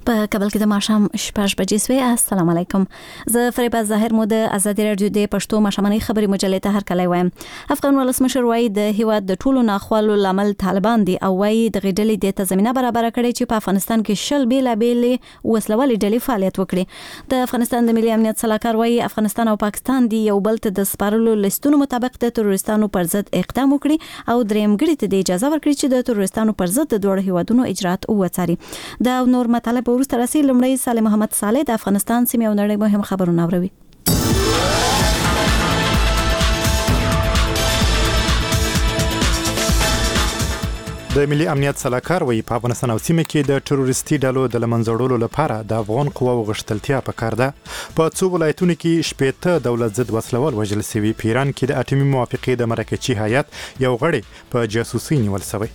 په کابل کې د ماښام 6 بجې سوي. السلام علیکم. زه فریبا ظاهر مو د آزادي رادیو د پښتو ماښامنۍ خبري مجلې ته هرکلی وایم. افغان ولسمشر وایي د هیواد د ټولو ناخوالو لامل طالبان دي او وایي د غډلې د تضمینه برابر کړي چې په افغانستان کې شل بیلابېلې وسلوالې ډلې فعالیت وکړي. د افغانستان د ملي امنیت صلاحکار وایي افغانستان او پاکستان دی یو بل ته د سپارلو لیستونو مطابق د تروریستانو پر ضد اقدام وکړي او دریم ګړي ته د اجازه ورکړي چې د تروریستانو پر ضد د دوه هیوادونو اجرات وڅاري. دا نور مطالب ورسته راسي. لمړی صالح محمد صالح د افغانستان سیمې او نړۍ مهم خبرونه اوري. د ملي امنیت صلاحکار وایي په افغانستان او سیمه کې د تروریستي ډلو د لمنځوړلو لپاره د افغان قواو غښتلتیا پکار ده. په څو ولایتونو کې 15 دولت ضد وسلوال وژل شوي. په ایران کې د اټومي موافقې د مرکزي هیئت یو غړی په جاسوسي نیول شوی.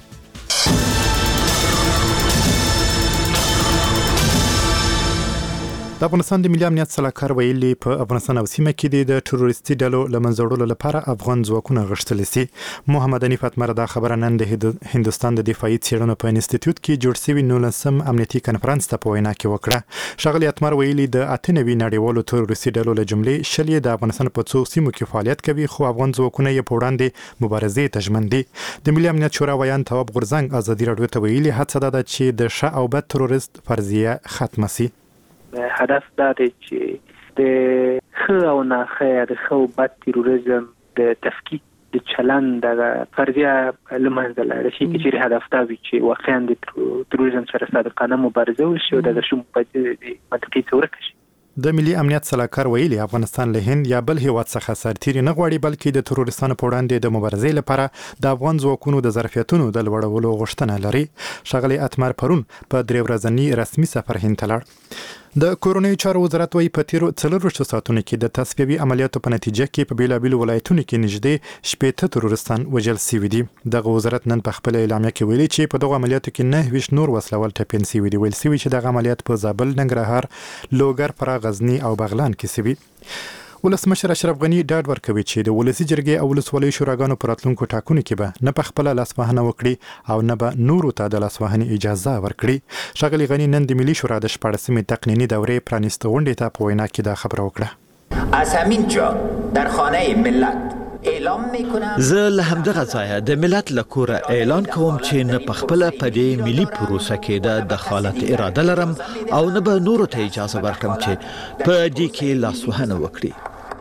د افغانستان د ملي امنیت صلاحکار ویلي په افغانستان او سیمه کې د تروریستي ډلو لمنځوړلو لپاره افغان ځواکونه غښتلي سي. محمد حنیف اتمر دا خبره نن د هندستان د دفاعي څېړنو په انسټیټیوټ کې جوړ شوی 19م امنیتي کنفرانس ته په وینا کې وکړه. ښاغلي اتمر ویلي د 98 نړیوالو تروریستي ډلو له جملې شلې د افغانستان په څو سیمو کې فعالیت کوي خو افغان ځواکونه یې په وړاندې مبارزې ته ژمن دي. د ملي امنیت شورا ویان تواب غورزنګ آزادي رادیو ته ویلي هڅه ده چې د ښه او بد تروریست فرضیه ختمه سي. هدف دا دی چې د ښه او ناښه د ښه او بد تروریزم د تفکیک د چلند د فرضیه لمنځه لاړه شي چې هدف دا وي چې واقعا د تروریزم سره صادقانه مبارزه وشي او د شوم په منطقي څور کې شي. د ملي امنیت صلاحکار ویلي افغانستان له هند یا بل هیواد څخه سرتیري نه غواړي بلکې د تروریستانو په وړاندې د مبارزې لپاره د افغان ځواکونو د ظرفیتونو د لوړولو غوښتنه لري. ښاغلي اتمر پرون په 3 ورځني رسمي سفر هند ته لاړ. د کوروني چارو وزارت وایي په تیرو 4 ساعتونو کې د تصفیوي عملیاتو په نتیجه کې په بیلابیلو ولایتونو کې نږدې 15 تروریستان وژل شوي دي. دغه وزارت نن په خپل اعلامیه کې ویلي چې په دغه عملیاتو کې 9 نور وسلوال ټپین شوي دي. ویل شوي چې دغه عملیات په زابل، ننګرهار، لوګر، فراه، غزنی او بغلان کې شوي. ولسمشر اشرف غنی ډاډ ورکوي چې د ولسي جرګې او ولسوالۍ شوراګانو پر راتلونکو ټاکنو کې به نه په خپل لاسوهنه وکړي او نه به نورو ته د لاسوهنې اجازه ورکړي. ښاغلي غنی نن د ملي شورا د 14مې تقنینی دورې پرانیسته غونډې ته په وینا کې دا خبره وکړه. از همین جا در خانه ملت اعلام میکنم زه له همدغه ځایه د ملت له کوره اعلان کوم چې نه په خپله په دې ملي پروسه کې د دخالت اراده لرم او نه به نورو ته اجازه ورکړم چې په دې کې لاسوهنه وکړي.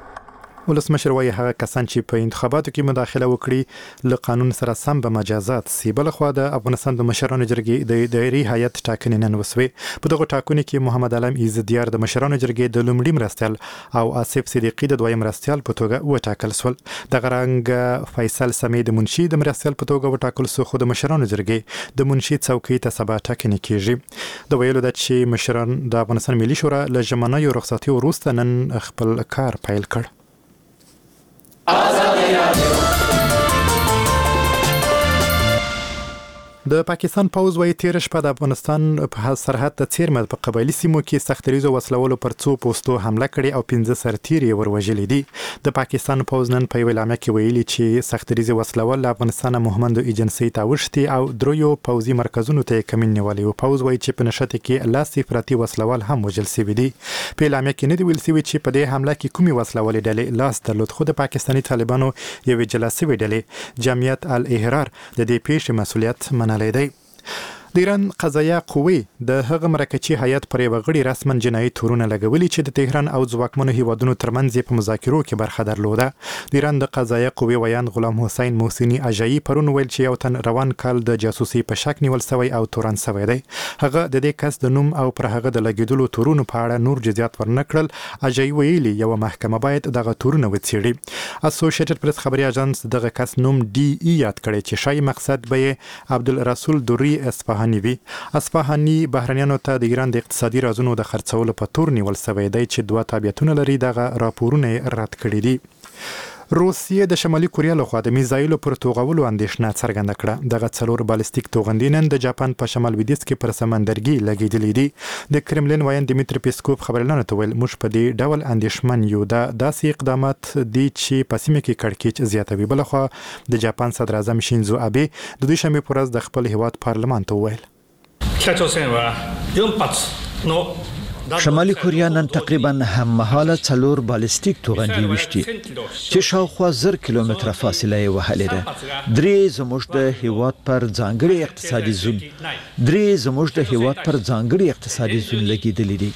ولسمشر وایي هغه کسان چې په انتخاباتو کې مداخله وکړي له قانون سره سم به مجازات سي. بلخوا د افغانستان د مشرانو جرګې د دایري هیئت ټاکنې نن وسوي. په دغه ټاکنو کې محمد علم عزتیار د مشرانو جرګې د لومړي مرستیال او آصف صدیقي د دویم مرستیال په توګه وټاکل شول. دغه رنګ فیصل سمې د منشي د مرستیال په توګه وټاکل شو خو د مشرانو جرګې د منشي څوکۍ ته سبا ټاکنې کیږي. د ویلو د چې مشران د افغانستان ملي شورا له ژمنیو رخصتي وروسته نن خپل کار پیل کړ. د پاکستان پوز وایي تیر شپه د افغانستان په سرحد د څیرمه په قبایلي سیمو کې سختریزو وسلوالو پر څو پوسټو حمله کړې او 15 سرتیري وروژلي دي. د پاکستان پوز نن په اعلامیه کې ویلي چې سختریزو وسلوال له افغانستان مهمندو ایجنسی ته وشتي او دریو پوزي مرکزونو ته کمین نیولي او پوز وایي چې په نشته کې لاس افراطي وسلوال هم وژل شوي دي. په اعلامیه کې نه دی ویل شوی چې په دې حمله کې کومي وسلوالې ډلې لاس درلود خو د پاکستاني طالبانو یوې جلسوي ډلې جمعیت الاحرار د دې پیښې مسؤلیت منلی دی. د ایران قضایه قوې د هغه مرکزي هیئت پر یو غړي رسما جنایي تورونه لګولي چې د تهران او ځواکمنو هیوادونو ترمنځ په مذاکرو کې برخه درلوده. د ایران د قضایه قوې ویان غلام حسین محسنی اجایی پرون ویل چې یو تن روان کال د جاسوسي په شک نیول شوی او تورن شوی دی. هغه د دې کس د نوم او پر هغه د لګیدلو تورونو په اړه نور جزئیات ورنکړل. اجایی ویلي یو محکمه باید دغه تورونه وڅېړي. اسوسییټډ پریس خبري اژانس دغه کس نوم ډي ای یاد کړی چې شای مقصد به عبدالرسول دوری اصفهاني بهرنیانو ته د ایران د اقتصادي رازونو د خرڅولو په تور نیول شوی دی چې 2 تابعیتونه لري. دغه راپورونه رد کړي دي. روسیې د شمالي کوریا لخوا د میزایلو پر توغولو اندېښنه څرګنده کړه. دغه 4 بالستیک توغندي نن د جاپان په شمال لویدیځ کې پر سمندرګي لګېدلې دي. د کرملین وایي دمیتری پیسکوف خبرلانو ته ویل موږ په دې ډول اندېښمن یو. دا داسې اقدامات دي چې په سیمه کې کړکېچ زیاتوي. بلخوا د جاپان صدر اعظم شینزو ابه د دوشنبه پر ورځ د خپل هیواد پارلمان ته وویل 北朝鮮は4発 شمالي کوریا نن تقریبا هم مهاله 4 بالستیک توغندي وشتي چې شاوخوا 1000 کیلومتره فاصله یې وهلې ده. 3 زموږ د هیواد پر ځانګړي اقتصادي زون لګیدلې دي.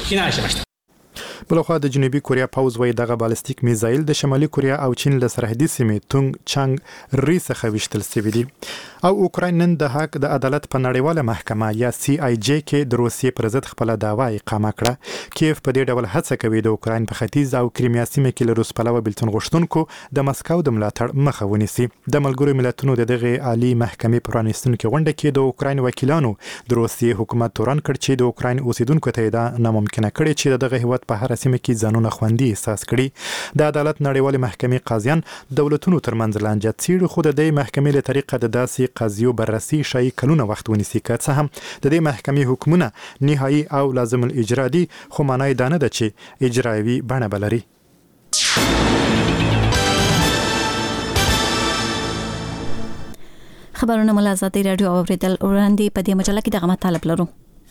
بلخوا د جنوبي کوریا پوز وای دغه بالستیک میزایل د شمالي کوریا او چین له سرحدي سیمې تونګ چانګ ری څخه وشتل شوی دي. او اوکراین نن د حق د عدالت په نړیواله محکمه یا CIJ کې د روسیې پر ضد خپل دعوا اقامه کړه. کیف په دې ډول هڅه کوي د اوکراین په ختیځ او کریمیا سیمه کې له روس پلوه بلتون غوښتونکو د مسکو د ملاتړ مخه ونیسي. د ملګرو ملتونو دغه عالی محکمې پرانیستونکو غونډه کې د اوکراین وکیلانو د روسیې حکومت تورن کړ چې د اوکراین اوسیدونکو ته دا ناممکنه کړي چې دغه هیواد په هر سیمه کې ځانونه خوندي احساس کړي. د عدالت نړیواله محکمې قاضیان دولتونو ترمنځ لانجه څیړي، خو د دې محکمې له طریقه د داسې قاضیو بررسي شای کلونه وخت ونیسي. که څه هم د دې محکمې حکمونه نهایی او لازم الاجرا دي، خو معنی دا نه ده چې اجرایي بڼه بلري. خبرونه ملازمت رادیو اوریدل وړاندې په دې مجله کې دغه مطالب لرو.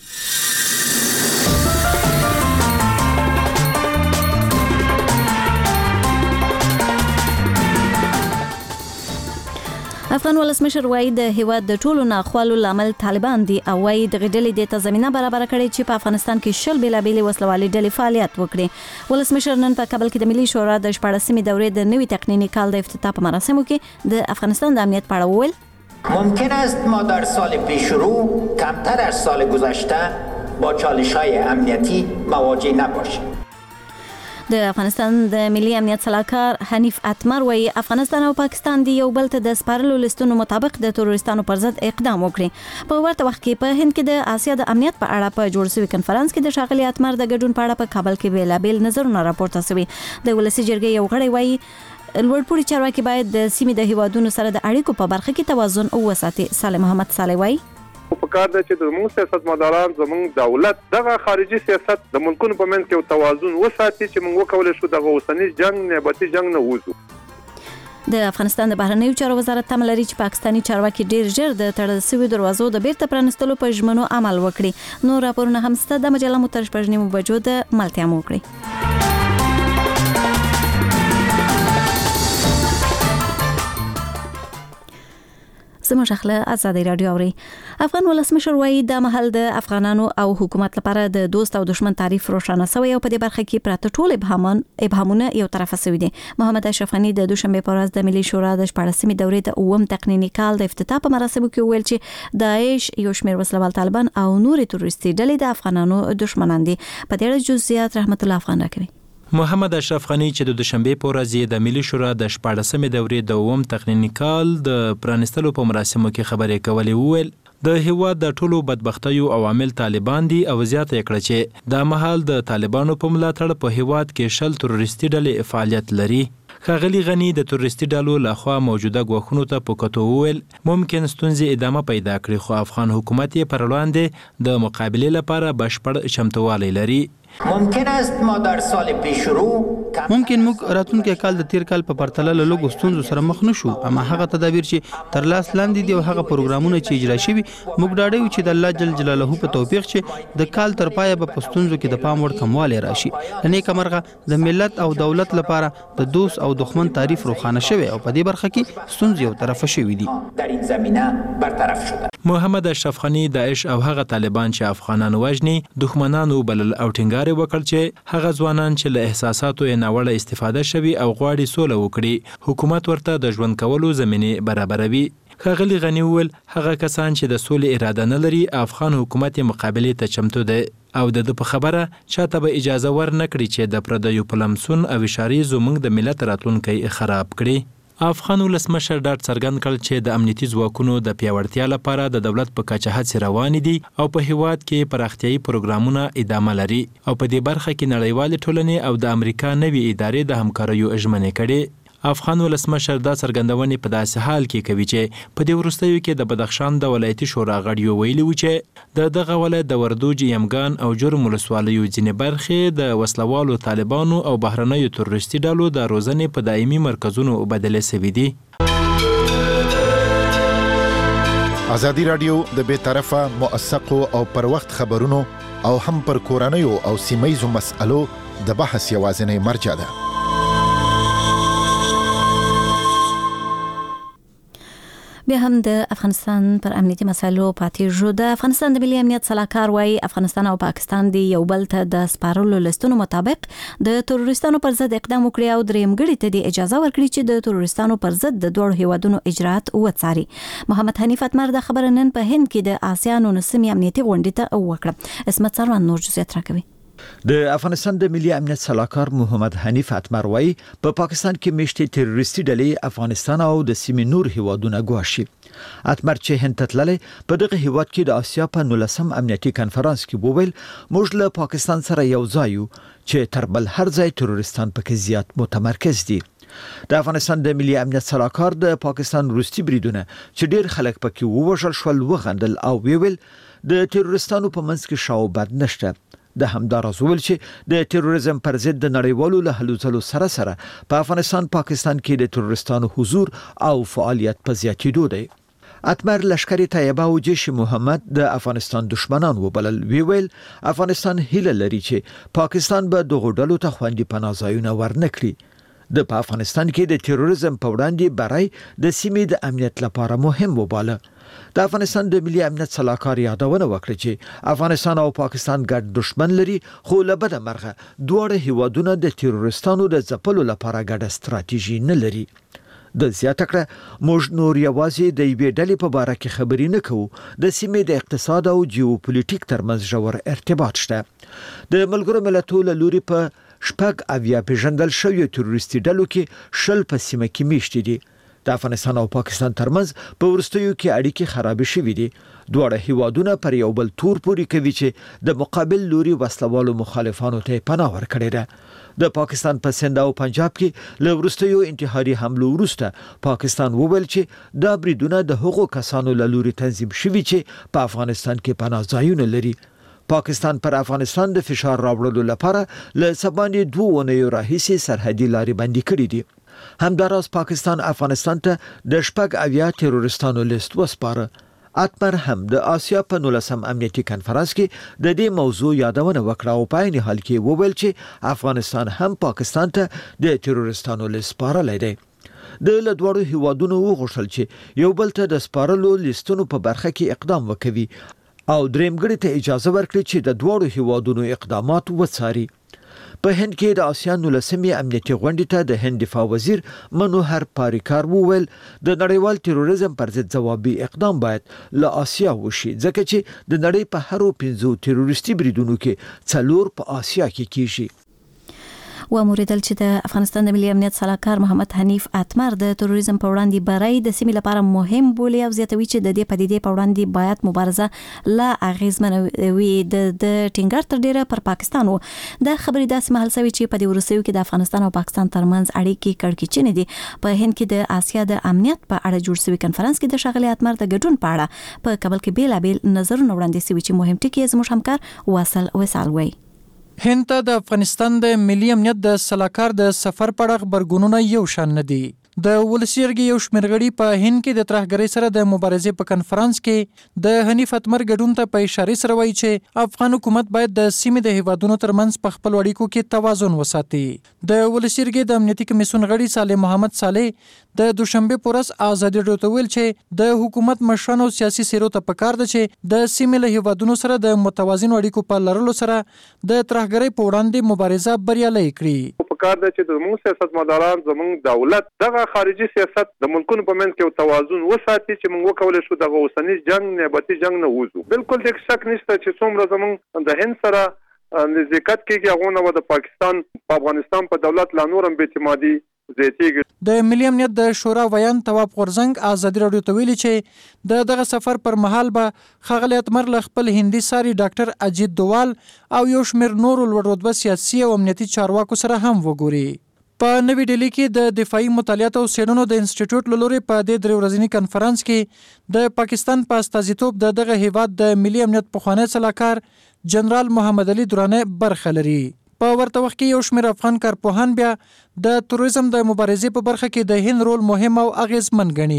افغان ولسمشر وایي د هیواد د ټولو ناخوالو لامل طالبان دي او وایي د غډلې د تضمینه برابر کړي چې په افغانستان کې شل بیلابېلې وسلوالې ډلې فعالیت وکړي. ولسمشر نن په کابل کې د ملي شورا د 14مې دورې د نوي تقنیني کال د افتتاح په مراسمو کې د افغانستان د امنیت په اړه وویل: ممکن است ما در سال پیشرو کمتر از سال گذشته با چالش‌های امنیتی مواجه نباشیم. د افغانستان د ملي امنیت صلاحکار حنیف اتمر وایي افغانستان او پاکستان د یو بل ته د سپارلو لیستونو مطابق د تروریستانو پر ضد اقدام وکړي. په ورته وخت کې په هند کې د آسیا د امنیت په اړه په جوړ شوی کنفرانس کې د ښاغلي اتمر د ګډون په اړه په کابل کې بیلابېل نظرونه راپورته شوي. د ولسي جرګې یو غړی وایي لوړپوړي چارواکي باید د سیمې د هیوادونو سره د اړیکو په برخه کې توازن وساتي. صالح محمد صالح وایي په کار ده چې زموږ سیاستمداران زموږ دولت دغه خارجي سیاست د ملکونو په منځ کې توازن وساتي چې موږ وکولای شو دغه اوسنی جنگ نیابتي جنگ نه وځو. د افغانستان د بهرنیو چارو وزارت تمه لري چې پاکستاني چارواکي ډیر ژر د تړل شویو دروازو د بیرته پرانستلو په ژمنو عمل وکړي. نو راپورونه هم ست د مجله مترش پرجنیمو بجو د ملتیا مو کړی. زموږ خپل ازادي رادیو اوري. افغان ولسمشر وایي د مهال د افغانانو او حکومت لپاره د دوست او دشمن تعریف روښانه شوی او په دې برخه کې پراته ټول ابهامونه یو طرف شوی دي. محمد اشرف غنی د دوشنبه په ورځ د ملي شورا د 14مې دورې د 9م تقنیني کال د افتتاح په مراسمو کې ویل چې داعش یو شمېر وسلوال طالبان او نورې تروریستي ډلې د افغانانو دشمنان دي. په دې اړه جزئیات رحمت الله افغان راکوي. محمد اشرف غنی چې د دوشنبه په ورځ د ملي شورا د 14مې دورې د 9م تقنیني کال د پرانستلو په مراسمو کې خبرې کولې وویل د هیواد د ټولو بدبختیو عوامل طالبان دي او زیاته کړه چې د مهال د طالبانو په ملاتړ په هیواد کې شل تروریستي ډلې فعالیت لري. ښاغلي غنی د تروریستي ډلو لخوا موجوده ګواښونو ته په کتو وویل ممکن ستونزې ادامه پیدا کړي، خو افغان حکومت یې پر وړاندې د مقابلې لپاره بشپړ چمتووالی لري. ممکن است ما در سال پیشرو موږ راتلونکي کال د تیر کال په پرتله له لږو ستونزو سره مخ نشو، اما هغه تدابیر چې تر لاس لاندې دي او هغه پروګرامونه چې اجرا شوي موږ ډاډه یو چې د الله جل جلاله په توفیق چې د کال تر پایه به په ستونزو کې د پام وړ کموالی راشي. نیک مرغه د ملت او دولت لپاره د دوست او دښمن تعریف روښانه شوی او په دې برخه کې ستونزې یو طرفه شوي دي. در این زمینه برطرف شده. محمد اشرف غنی داعش او هغه طالبان چې افغانان وژني دښمنانو بلل او ټینګار وکړ چې هغه ځوانان چې له احساساتو یې ناوړه استفاده شوي او غواړي سوله وکړي حکومت ورته د ژوند کولو زمینه برابروي. ښاغلي غنی وویل هغه کسان چې د سولې اراده نه لري افغان حکومت یې مقابلې ته چمتو دی او د په خبره چاته به اجازه ور نه کړي چې د پردیو په لمسون او اشارې زموږ د ملت راتلونکی خراب کړي. افغان ولسمشر ډاډ څرګند کړ چې د امنیتي ځواکونو د پیاوړتیا لپاره د دولت په کچه هڅې روانې دي او په هیواد کې پراختیايي پروګرامونه ادامه لري او په دې برخه کې نړیوالې ټولنې او د امریکا نوي ادارې د همکاریو ژمنې کړي. افغان ولسمشر دا څرګندونې په داسې حال کې کوي چې په دې وروستیو کې د بدخشان د ولایتي شورا غړیو ویلي و چې دغه ولایت د وردوج، یمګان او جرم ولسوالیو ځینې برخې د وسلوالو طالبانو او بهرنیو تروریستي ډلو د روزنې په دایمي مرکزونو بدلې شوي دي. ازادي رادیو د بیطرفه موثقو او پر وخت خبرونو او هم پر کورنیو او سیمایزو مسألو د بحث یوازینی مرجع ده. بیا هم د افغانستان پر امنیتي مسایلو پاتې شو. د افغانستان د ملي امنیت صلاحکار وايي افغانستان او پاکستان دی یو بل ته د سپارلو لستونو مطابق د تروریستانو پر ضد اقدام وکړي او درېمګړي ته د اجازه ورکړي چې د تروریستانو پر ضد د دوه هیوادونو اجرات وڅاري. محمد حنیف اتمر د خبر نن په هند کې د آسیان 19 امنیتي غونډې ته وکړه. اسمت سروان نور جزئیات راکوي. د افغانستان د ملي امنیت صلاحکار محمد حنیف اتمر وايي په پاکستان کې میشتې تروریستي ډلې افغانستان او د سیمې نور هیوادونه ګواښي. اتمر چې هند ته تللی په دغه هیواد کې د آسیا په 19 امنیتي کانفرنس کې وویل موږ له پاکستان سره یو ځای یو چې تر بل هر ځای تروریستان پکې زیات متمرکز دي. د افغانستان د ملي امنیت صلاحکار د پاکستان روسي بریدونه چې ډیر خلک پکې ووژل شول وغندل او ویل د تروریستانو په منځ کې شاوبد نشته. د همدار ازول چې د تروریزم پر ضد د نړیوالو له هلو ځلو سره په افغانستان پاکستان کې د تروریستانو حضور او فعالیت په زیاتېدو دی. اتمر لشکري طیبه او جيش محمد د افغانستان دشمنان وبلل. ویل افغانستان هیله لري چې پاکستان به دغه ډلو ته خوندي پناه ځایونه ورنکړي. د افغانستان کې د تروریزم په وړاندې برای د سیمې د امنیت لپاره مهم وباله. د افغانستان د ملي امنیت صلاحکار یادونه وکړه چې افغانستان او پاکستان ګډ دشمن لري خو له بده مرغه دواړه هیوادونه د تروریستانو د ځپلو لپاره ګډه ستراتیژي نه لري. د زیاته کړه موږ نور یوازې د یوې ډلې په باره کې خبرې نه کوو. د سیمې د اقتصاد او جیوپولیټیک ترمنځ ژور ارتباط شته. د ملګرو ملتونو له لوري په شپږ اویا پیژندل شوی تروریستي ډلو کې 10 په سیمه کې میشتې دي. د افغانستان او پاکستان ترمنځ په ورستیو کې اړیکې خراب شوې دي. دواړه هیوادونه پر یو بل تور پوري کوي چې د مقابل لوري وسلوالو مخالفانو ته پناه ورکړي ده. د پاکستان په سند او پنجاب کې له ورستیو انتحاري حملو وروسته پاکستان وویل چې دا بریدونه د هغو کسانو له لوري تنظیم شوي چې په افغانستان کې پناه ځایونه لري. پاکستان پر افغانستان د فشار راوړلو لپاره له سبانې 2 اونیو راهیسې سرحدي لارې بندي کړې دي. همداراز پاکستان افغانستان ته د شپږ اویا تروریستانو لیست وسپاره. اتمر هم د آسیا په 19 امنیتي کانفرنس کې د دې موضوع یادونه وکړه او په عین حال کې وویل چې افغانستان هم پاکستان ته د تروریستانو لیست سپارلی دی. د لدوړو هیوادونو وغوښتل چې یو بل ته د سپارلو لیستونو په برخه کې اقدام وکوي او درېمګړي ته اجازه ورکړي چې د دوړو هیوادونو اقدامات وڅاري. په هند کې د آسیا 19 امنیتي غونډې ته د هند دفاع وزیر منوهر پاریکار وویل د نړیوال تروریزم پر ضد ځوابي اقدام باید له آسیا وشي ځکه چې د نړۍ په هرو 5 تروریستي بریدونو کې 4 په آسیا کې کیږي. و موریدل چې د افغانستان د ملي امنیت صلاحکار محمد حنیف اتمر د تروریزم په وړاندې برای د سیمې لپاره مهم بولي او زیاتوي چې د دې پدیدې په وړاندې باید مبارزه لا اغیزمنه وي. د ټینګار تر ډیره پر پاکستان و د خبرې داسې محل سوي چې په دې ورسېو کې د افغانستان او پاکستان ترمنځ اړیکې کړکېچنې دي. په هند کې د آسیا د امنیت په اړه جوړ شوی کانفرنس کې د ښاغلي اتمر د ګډون په اړه په کابل کې بیلابیل نظرونه وړاندې شوي چې مهم ټکي زموږ همکار واصل وصال وایي. هند ته د افغانستان د ملي امنیت د صلاحکار د سفر په اړه خبرګونونه یو شان نه دي. د ولسیرګي یو شمېرغړي په هند کې د ترهګرۍ سره د مبارزې په کانفرنس کې د حنیف اتمر ګډون ته په اشاره سره وایي چې افغان حکومت باید د سیمې د هیوادونو ترمنځ په خپل اړیکو کې توازن وساتي. د ولسیرګي د امنیتي کمیسیون غړي صالح محمد صالح د دوشنبه پورس ازادي راډیو ته ویل چې د حکومت مشرانو سیاسي سیرو ته پکار ده چې د سیمې له هیوادونو سره د متوازن اړیکو په لرلو سره د ترهګرۍ په وړاندې مبارزه بریالۍ کړي. پکار ده چې زموږ سیاستمداران زموږ دولت دغه خارجي سیاست د ملکونو په منځ کې توازن وساتي چې موږ وکولای شو دغه اوسنی جنگ نباتي جنگ نه وځو. بالکل د شک نشته چې څومره زموږ د هند سره نزدېکت کېږي هغه نو د پاکستان په افغانستان په دولت لا نورم بې اعتمادي زیاتېږي. د ملي امنیت د شورا ویان تواب غورزنګ ازادي راډیو ته ویلي چې دغه سفر پر مهال به ښاغلي اتمر له خپل هندي ساري ډاکټر اجیت دوال او یو شمېر نورو لوړ رتبه سیاسي او امنیتي چارواکو سره هم وګوري. په نوې ډیلي کې د دفاعي مطالعات او څېړنو د انسټیټیوټ له لوري په دې 3 ورځني کانفرنس کې د پاکستان په استازیتوب دغه هیواد د ملي امنیت پخوانی صلاحکار جنرال محمد علي درانه برخه لري. په ورته وخت کې یو شمېر افغان کارپوهان بیا د تروریزم د مبارزې په برخه کې د هند رول مهم او اغیزمن ګڼي.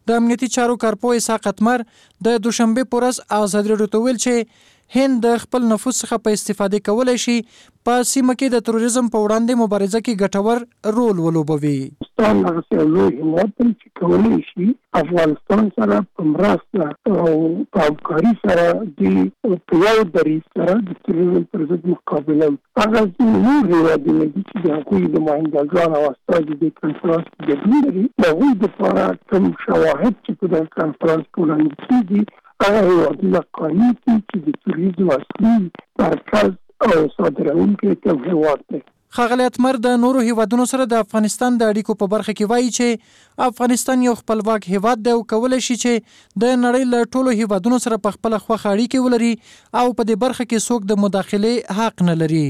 د امنیتي چارو کارپو اسحاق اتمر د دوشنبه په ورځ ازادي راډیو ته ویل چې هند د خپل نفوذ څخه په استفاده کولای شي په سیمه کې د تروریزم په وړاندې مبارزه کې ګټور رول ولوبوي. پاکستان هغه لوی هیواد دی چې کولی شي افغانستان سره په مرسته او په همکاري سره د یو دریځ سره د تروریزم پر ضد مقابله هغه نور هیوادونه دي چې د هغوی د مهندګان او استازي د کنفرانس کې ګډون لري. د هغوی دپاره کوم شواهد چې په دغه کنفرانس کې وړاندې کېږي هغه هیوادونه قانع کړي چې د تروریزم اصلي مرکز او صادرونکی کوم هیواد دی. ښاغلی اتمر د نورو هیوادونو سره د افغانستان د اړیکو په برخه کې وایي چې افغانستان یو خپلواک هیواد دی او کولی شي چې د نړۍ له ټولو هیوادونو سره په خپله خوښه اړیکې ولري او په دې برخه کې څوک د مداخلې حق نه لري.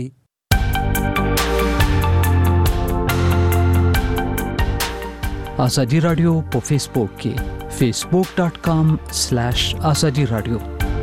ازادي رادیو په فیسبوک کې facebook.com/azadi radio.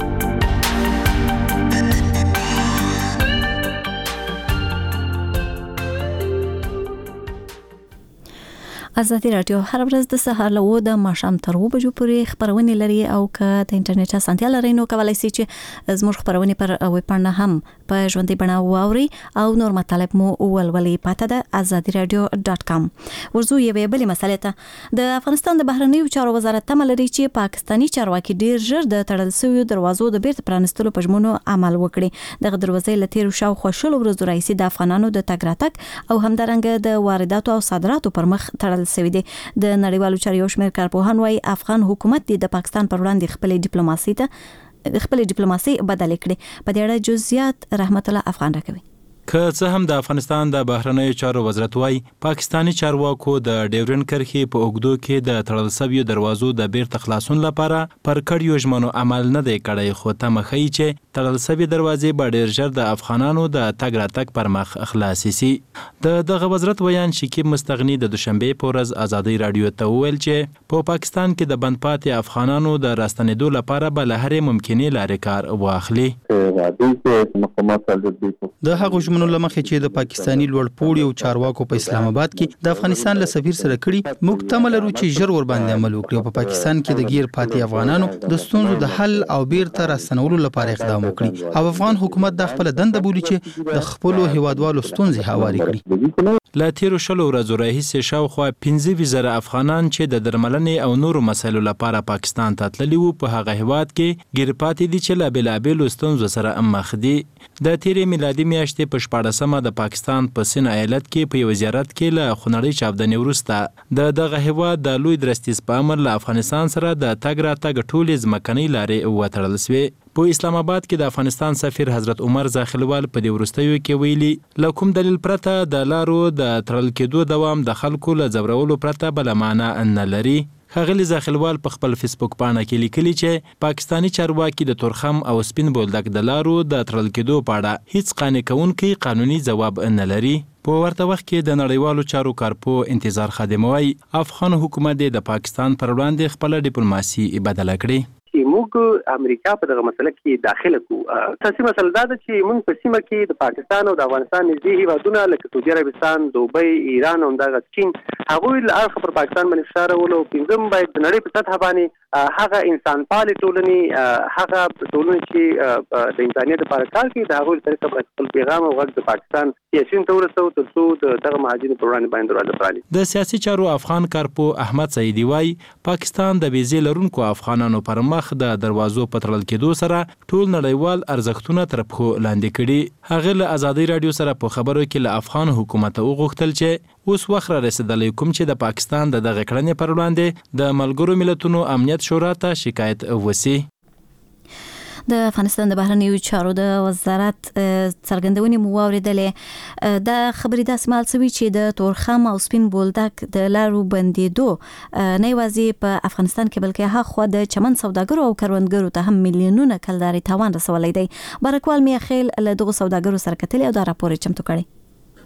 ازادي راډیو هر ورځ د سهار له 9 د ماښام تر 2 بجو پورې خبرونه لري او که د انټرنیټ اسانتیا لرئ نو کولی شئ چې زموږ خبرونه پر ویب پاڼه هم په ژوندۍ بڼه واورئ او نور مطالب مو ولولئ. پته ده azadiradio.com. ورځو یوې بلې مسلې ته. د افغانستان د بهرنیو چارو وزارت تمه لري چې پاکستاني چارواکي ډیر ژر د تړل شویو دروازو د بیرته پرانستلو په ژمنو عمل وکړي. دغه دروازې له تیرو شاوخوا 10 ورځو راهیسې د افغانانو د تګ راتګ او همدارنګه د وارداتو او صادراتو پر مخ تړل شوی دی. د نړیوالو چارو یو شمېر کارپوهان وايي افغان حکومت د پاکستان پر وړاندې خپل ډیپلوماسي بدل کړي. په دې اړه جزئیات رحمت الله افغان راکوي. که څه هم د افغانستان د بهرنیو چارو وزارت وايي پاکستانی چارواکو د ډیورن کرښې په اوږدو کې د تړل شویو دروازو د بیرته خلاصون لپاره پر کړیو ژمنو عمل نه دی کړی، خو تمه ښیي چې تړل شوي دروازې به ډیر ژر د افغانانو د تګ راتګ پر مخ خلاصې شي. دغه وزارت ویان شکیب مستغني د دوشنبې په ورځ ازادي راډیو ته وویل چې په پاکستان کې د بند پاتې افغانانو د راستنېدو لپاره به له هرې ممکنې لارې کار واخلي. د هغو ژمنو لمخې چې د پاکستانی لوړ پوړي او چارواکو په اسلام آباد کې د افغانستان له سفیر سره کړي، موږ تمه لرو چې ژر ور باندې عمل وکړي او په پاکستان کې د غیر پاتې افغانانو د ستونزو د حل او بیرته راستنولو لپاره اقدام وکړي او افغان حکومت د خپل دنده بولي چې د خپل هیوادوالو ستونزې هواري کړي. له تیرو 10 ورځو راهیسې شاوخوا 15,000 افغانان چې د درملنې او نورو مسایلو لپاره پاکستان ته تللي وو په هغه هیواد کې غیر پاتې دي چې له بېلابېلو ستونزو سره مخ دي. د تیرې میلادي میاشتې په 14مه د پاکستان په سین ایالت کې په یو زیارت کې له خونړۍ چاودنې وروسته دغه هیواد د لوی درستیز په امر له افغانستان سره د تګ راتګ ټولې ځمکنۍ لارې وتړل شوې. په اسلام آباد کې د افغانستان سفیر حضرت عمر زاخلوال په دې وروستیو کې ویلي له کوم دلیل پرته د لارو د تړل کېدو دوام د خلکو له ځورولو پرته بل معنا نه لري. ښاغلي زاخلوال په خپل فیسبوک پاڼه کې لیکلي چې پاکستانی چارواکي د تورخم او سپین بولدک د لارو د تړل کېدو په اړه هیڅ قانع کوونکی قانوني ځواب نه لري. په ورته وخت کې د نړیوالو چارو کارپو انتظار خادم وايي افغان حکومت د پاکستان پر وړاندې خپل ډیپلوماسي بدله کړي. چې موږ امریکا په دغه مسله کې داخله کو. اساسي مسله دا ده چې موږ په سیمه کې د پاکستان او د افغانستان نږدې هیوادونه لکه سعودي عربستان، دوبۍ، ایران او دغه چین هغوی له اړخ پر پاکستان باندې فشار ولو. پنځم باید د نړۍ په سطح باندې هغه انسان پالې ټولنې هغه ټولنې چې د انسانیت لپاره کار کوي د هغوی طریقه باید خپل پیغام او غږ د پاکستان سیاسیون ته ورسوي ترڅو دغه مهاجرینو پر وړاندې باندې دروازه پرانیزي. د سیاسي چارو افغان کارپو احمد سعیدي وايي پاکستان د ویزې لرونکو افغانانو پر مخ د دروازو په تړل کېدو سره ټول نړیوال ارزښتونه تر پښو لاندې کړي. هغه له ازادي راډیو سره په خبرو کې له افغان حکومت وغوښتل چې اوس وخت را رسېدلی کوم چې د پاکستان د دغه کړنې پر وړاندې د ملګرو ملتونو امنیت شورا ته شکایت وسی. د افغانستان د بهرنیو چارو د وزارت څرګندونې مو واوریدلې. د خبرې داسې مال شوي چې د تورخم او سپین بولدک د لارو بندېدو نه یوازې په افغانستان کې بلکې هاخوا د چمن سوداګرو او کروندګرو ته هم میلیونونه کلدارې تاوان رسولی دی. بارکوال میاخیل له دغو سوداګرو سره کتلې او دا راپور چمتو کړی.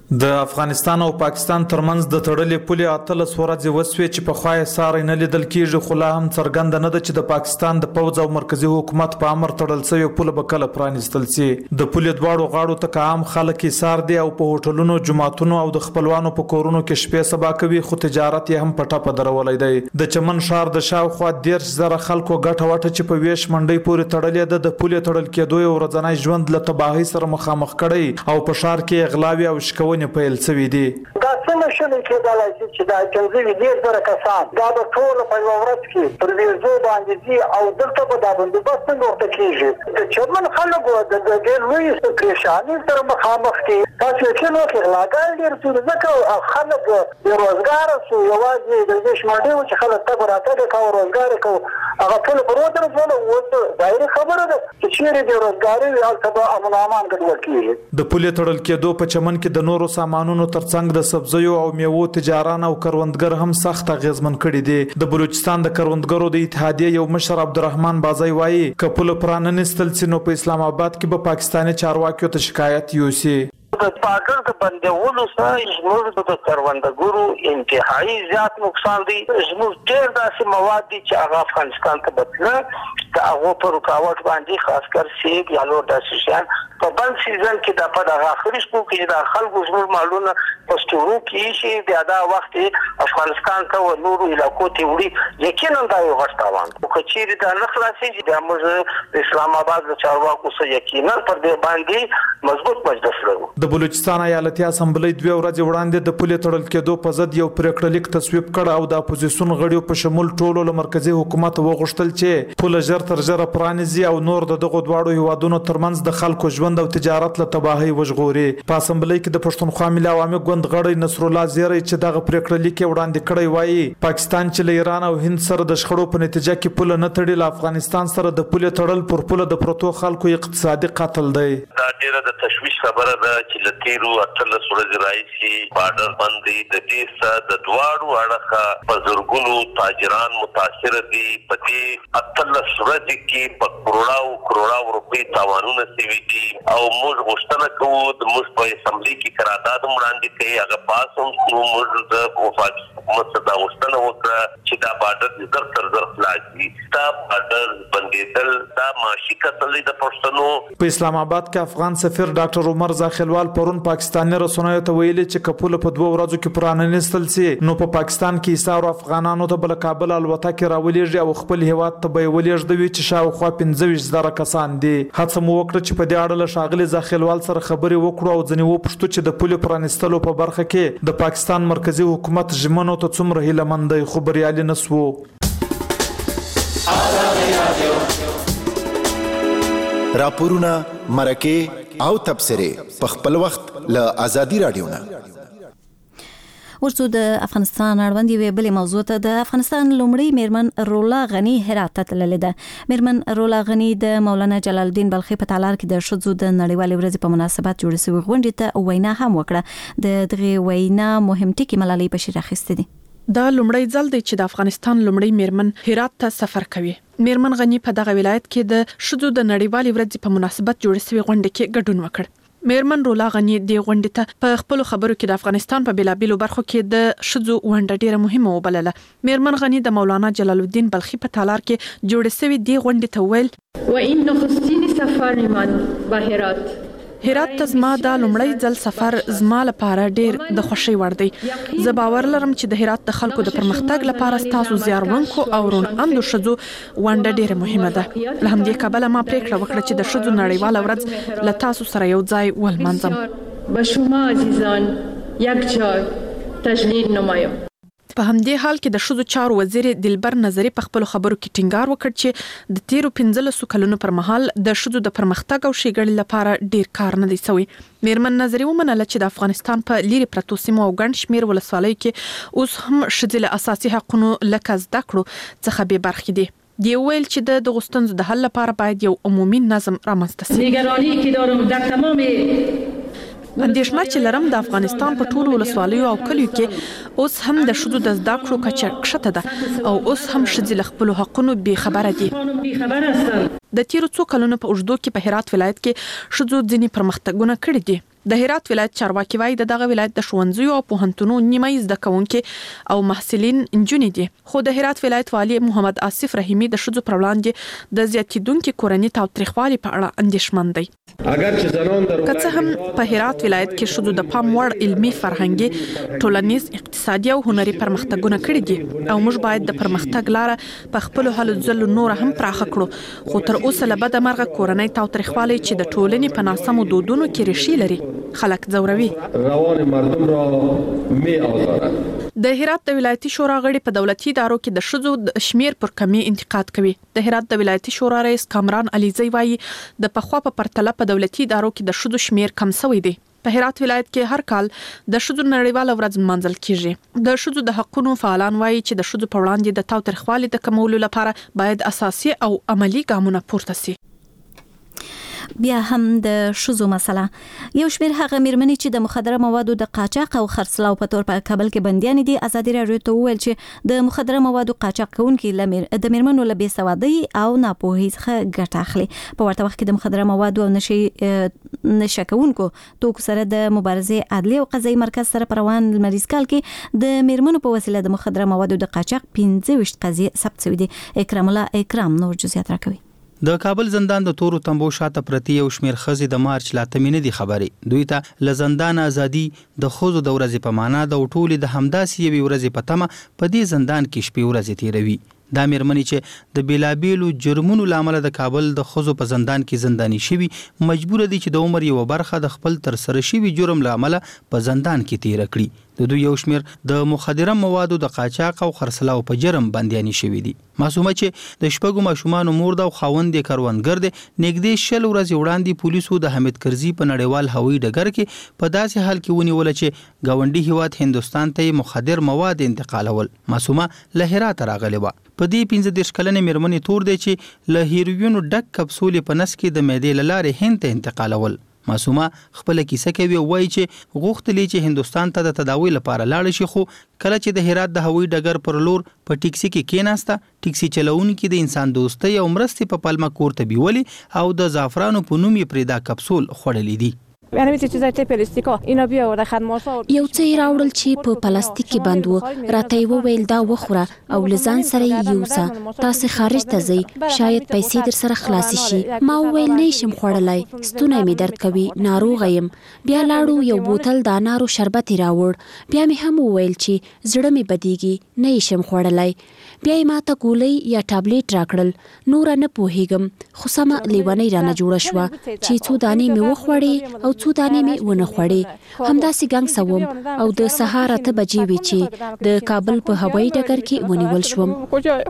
د افغانستان او پاکستان ترمنځ د تړلې پولې 18 ورځې وسوې چې په خوای ساري نه لیدل کیږي، خو لا هم څرګند نه ده چې د پاکستان د پوځ او مرکزی حکومت په امر تړل شوی پوله به کله پرانیستل شي. د پولې دواړو غاړو ته عام خلک سار دي او په هوټلونو، جماعتونو او د خپلوانو په کورونو کې شپې سبا کوي، خو تجارت یې هم پټه په درولای دی. د چمن شهر د شاوخوا 10,000 خلکو ګټه وټه چې په ویش منډي پورې تړلې ده، د پولې تړل کېدو یو ورځنی ژوند له تباهي سره مخامخ کړي او په شهر کې اغلاوي او شکونې پیل شوي دي. دا څنګه شنو کېدلای شي چې دا 15,000 کسان دا به ټول په یو ورځ کې پر ویزو باندې دي او دلته به دا بندوبست څنګه ورته کېږي؟ د چمن خلکو د ډېر لوی پریشانۍ سره مخامخ دي. تاسو چې نو کې لاګل ډېر څه ځکه خلک بېروزګاره شو، یوازې د دې شمالي چې خلک تګ راتګ کوي، روزګار کوي، هغه ټول په وروته رسوله. اوس ظاهري خبره ده چې چېرې بېروزګاري وي هلته به امن او امان ګډوډ کېږي. د پولې تړل کېدو په چمن کې د نورو سامانونو ترڅنګ د سبزیو او میوو تجاران او کروندګر هم سخت اغیزمن کړي دي. د بلوچستان د کروندګرو د اتحادیې یو مشر عبدالرحمن بازی وایي که پوله پراننستل سي نو په اسلام آباد کې به پاکستاني چارواکیو ته شکایت یوسي. د پاکر د بندولو سره زموږ د کروندګرو انتهایی زیات نقصان دی. زموږ ډېر داسې مواد دي چې هغه افغانستان ته بتله د هغو په رکاوټ باندې خاص کر سیب یا نور داسې شیان په بل سیزن کې د په دغه اخري شپو کې د خلکو زموږ مالونه په سټورو کې شي بیا دا وخت افغانستان ته و نورو علاقو ته وړي. یقینا دا یو غټ تاوان خو که چیرې دا نه خلاصېږي بیا موږ د اسلام آباد د چارواکو سره یقینا پر دې باندې مضبوط مجلس لرو. د بلوچستان ایالتي اسمبلی 2 ورځې وړاندې د پولې تړل کېدو په ضد یو پریکړه لیک تصویب کړ او د اپوزیسیون غړیو په شمول ټولو له مرکزی حکومت وغوښتل چې پوله ژر تر ژره پرانیزي او نور دغه دواړو هیوادونو ترمنځ د خلکو ژوند او تجارت له تباهي وژغوري. په اسمبلی کې د پښتونخوا ملي عوامي ګوند غړی نصر الله زیری چې دغه پریکړه لیک وړاندې کړی وایي پاکستان چې له ایران او هند سره د شخړو په نتیجه کې پوله نه تړي، له افغانستان سره د پولې تړل پر پوله د پروتو خلکو اقتصادي قتل دی. دا ډیره د تشویش خبره ده چې له تیرو 18 ورځې راځي بارډر باندې د دې سره د دواړو اړخه په زرګونو تاجران متاثر دي. په دې 18 ورځې کې په کروڑاو روپۍ تاوانونه شوي دي او موږ غوښتنه کوو د موږ په اسمبلی کې قرارداد وړاندې کوي هغه پاس هم کړو. موږ د وفاقي حکومت څخه دا غوښتنه وکړه چې دا بارډر زر تر زر خلاص شي. دا بارډر بندېدل دا معاشي قتل د پښتنو. په اسلام آباد کې افغان سفیر ډاکټر عمر زاخیلوال پرون پاکستاني رسنیو ته ویلي چې کپوله په 2 ورځو کې پراننستل سي نو په پاکستان کې ایثار افغانانو ته بل کابل الوتکه راولېږي او خپل هیواد ته به ولېږدوي چې شاوخوا 15,000 کسان دي. هڅه مو وکړه چې په دې اړه له ښاغلي زاخیلوال سره خبرې وکړو او ځنې وپوښتو چې د پولې پرانستلو په برخه کې د پاکستان مرکزی حکومت ژمنو ته څومره هیله مند دی، خو بریالي نه سو. راپورونه، مرکې او تبصرې په خپل وخت له آزادي رادیو نه. ورڅو د افغانستان اړوند یوې بلې موضوع ته د افغانستان لومړی میرمن رولا غنی هرات ته تللې ده. میرمن رولا غنی د مولانا جلال الدین بلخي په تالار کې د ښځو د نړیوالې ورځې په مناسبت جوړ شوې غونډې ته وینا هم وکړه. د دغه وینا مهم ټکي ملالۍ بشیر اخیستې دي. دا لومړی ځل دی چې د افغانستان لومړی میرمن هرات ته سفر کوي. میرمن غنی په دغه ولایت کې د ښځو د نړیوالې ورځې په مناسبت جوړ شوې غونډه کې ګډون وکړ. میرمن رولا غنی د غونډې ته په خپل خبرو کې د افغانستان په بیلابیلو برخو کې د ښځو ونډه ډیره مهمه وبلله. میرمن غنی د مولانا جلال الدین بلخي په تالار کې جوړ شوې د غونډې ته ویل و این نخستین سفر من به هرات ته زما دا لومړی ځل سفر زما لپاره ډیر د خوښۍ وړ دی. زه باور لرم چې د هرات د خلکو د پرمختګ لپاره ستاسو زیارونکو او روڼاندو ښځو ونډه ډیره مهمه ده. له همدې کبله ما پریکړه وکړه چې د ښځو نړیواله ورځ له تاسو سره یو ځای ولمانځم. به شما عزیزان یک جای تجلیل نمایم. په همدې حال کې د ښځو چارو وزیر دلبر نظری په خپل خبرو کې ټینګار وکړ چې د تیرو 15 کلونو پر مهال د ښځو د پرمختګ او ښېګړې لپاره ډیر کار نه دی شوی. میرمن نظری ومنله چې د افغانستان په لیرې پرتو سیمو او ګڼ شمېر ولسوالیو کې اوس هم ښځې له اساسي حقونو لکه زده کړو څخه بې برخې دي. دی ویل چې د دغو ستونزو د حل لپاره باید یو عمومي نظم رامنځته شي. نگرانی که دارم در تمام اندېښنه چې لرم د افغانستان په ټولو ولسوالیو او کلیو کې اوس هم د ښځو د زده کړو کچه کښته ده او اوس هم ښځې له خپلو حقونو بې خبره دي. د تیرو څو کلونو په اوږدو کې په هرات ولایت کې ښځو ځینې پرمختګونه کړي دي. د هرات ولایت چارواکي وایي دغه ولایت د ښوونځیو او پوهنتونونو نیمه زده کوونکي او محصلین انجونې دي، خو د هرات ولایت والی محمد آصف رحیمی د ښځو پر وړاندې د زیاتیدونکو کورني تاوتریخوالي په اړه اندېښمن دی. که څه هم په هرات ولایت کې ښځو د پام وړ علمي، فرهنګي، ټولنیز، اقتصادي او هنري پرمختګونه کړي دي او موږ باید د پرمختګ لاره په خپل هلو ځلو نور هم پراخه کړو، خو تر اوسه له بده مرغه کورنۍ تاوتریخوالي چې د ټولنې په ناسمو دودونو کې ریښې لري خلک ځوروي. روان مردم را می آزارد. د هرات د ولایتي شورا غړي په دولتي ادارو کې د ښځو د شمیر پر کمی انتقاد کوي. د هرات د ولایتي شورا رئیس کامران علیزی وایي د پخوا په پرتله په دولتي ادارو کې د ښځو شمیر کم شوی دی. په هرات ولایت کې هر کال د ښځو نړیواله ورځ لمانځل کیږي. د ښځو د حقوقو فعالان وایي چې د ښځو په وړاندې د تاوتریخوالي د کمولو لپاره باید اساسي او عملی ګامونه پورته شي. بیا هم د ښځو مسله. یو شمېر هغه میرمنې چې د مخدره موادو د قاچاق او خرڅلاو په تور په کابل کې بندیان دي ازادي راډیو ته وویل چې د مخدره موادو قاچاق کوونکي د میرمنو له بېسوادۍ او ناپوهۍ څخه ګټه اخلي. په ورته وخت کې د مخدره موادو او نشه کوونکو توکو سره د مبارزې عدلي او قضایي مرکز سره په روان لمریز کال کې د میرمنو په وسیله د مخدره موادو د قاچاق 15 قضیې ثبت شوې دي. اکرام الله اکرام نور جزئیات راکوي. د کابل زندان د تورو تنبو شاته پرتی یو شمیر خزې د مارچ لا تمینه دي خبرې دوی ته ل زندان ازادي د خوځو د ورځې په معنا د ټولې د همداسي یوې ورځې په تمه په دې زندان کې شپې ورځې تیروي. دا میرمنې چې د بیلابیلو جرمونو لامل د کابل د خوځو په زندان کې زنداني شوي مجبور دي چې د عمر یو برخه د خپل تر سره شوي جرم لامل په زندان کې تیر کړي. د دوی یو شمیر د مخدره موادو د قاچاق او خرڅلاو په جرم بندياني شوي دي. معصومه چې د شپږو ماشومان مور د خووند کاروانګر دي نګدې شل ورځې وړاندې پولیسو د حمید کرزي په نړیوال هوایي ډګر کې په داسې حال کې ونیول چې گاونډي هیواد هندستان ته مخدر مواد انتقالول. معصومه له هرات راغلی و. په دې 15 کلنې میرمنې تور دی چې له هیروینو ډک کپسولې په نس کې د معدې لارې هند ته انتقالول. معصومه خپل کیسه کوي وایي چې غوښتلې چې هندستان ته د تداوی لپاره لاړ شي، خو کله چې د هرات د هوایي ډګر پر لور په ټیکسي کې کېناسته ټیکسي چلوونکي د انسان دوستۍ او مرستې په پلمه کور ته بیولي او د زعفرانو په نوم یې پرې دا کپسول خوړلې دي. یو څه راوړل چې په پلاستیک کې بند و، راته یې وویل دا وخوره او لزان سره یې یوسه، تاسو خارج ته ځئ شاید پیسې در سره خلاص شي. ما وویل نه شم خوړلای، ستونی مې درد کوي، ناروغه یم. بیا لاړو یو بوتل د انارو شربت راوړ، بیا مې هم وویل چې زړه مې بدیږي نه شم خوړلای. بیا یې ماته ګولۍ یا ټابلیټ راکړل، نور نه پوهیږم، خو سمه لیونۍ رانه جوړه شوه چې څو دانې مې وخوړې او څو دانې مې ونه خوړې. همداسې ګنګ سوم او د سهار 8 بجې وې چې د کابل په هوایي ډګر کې ونیول شوم.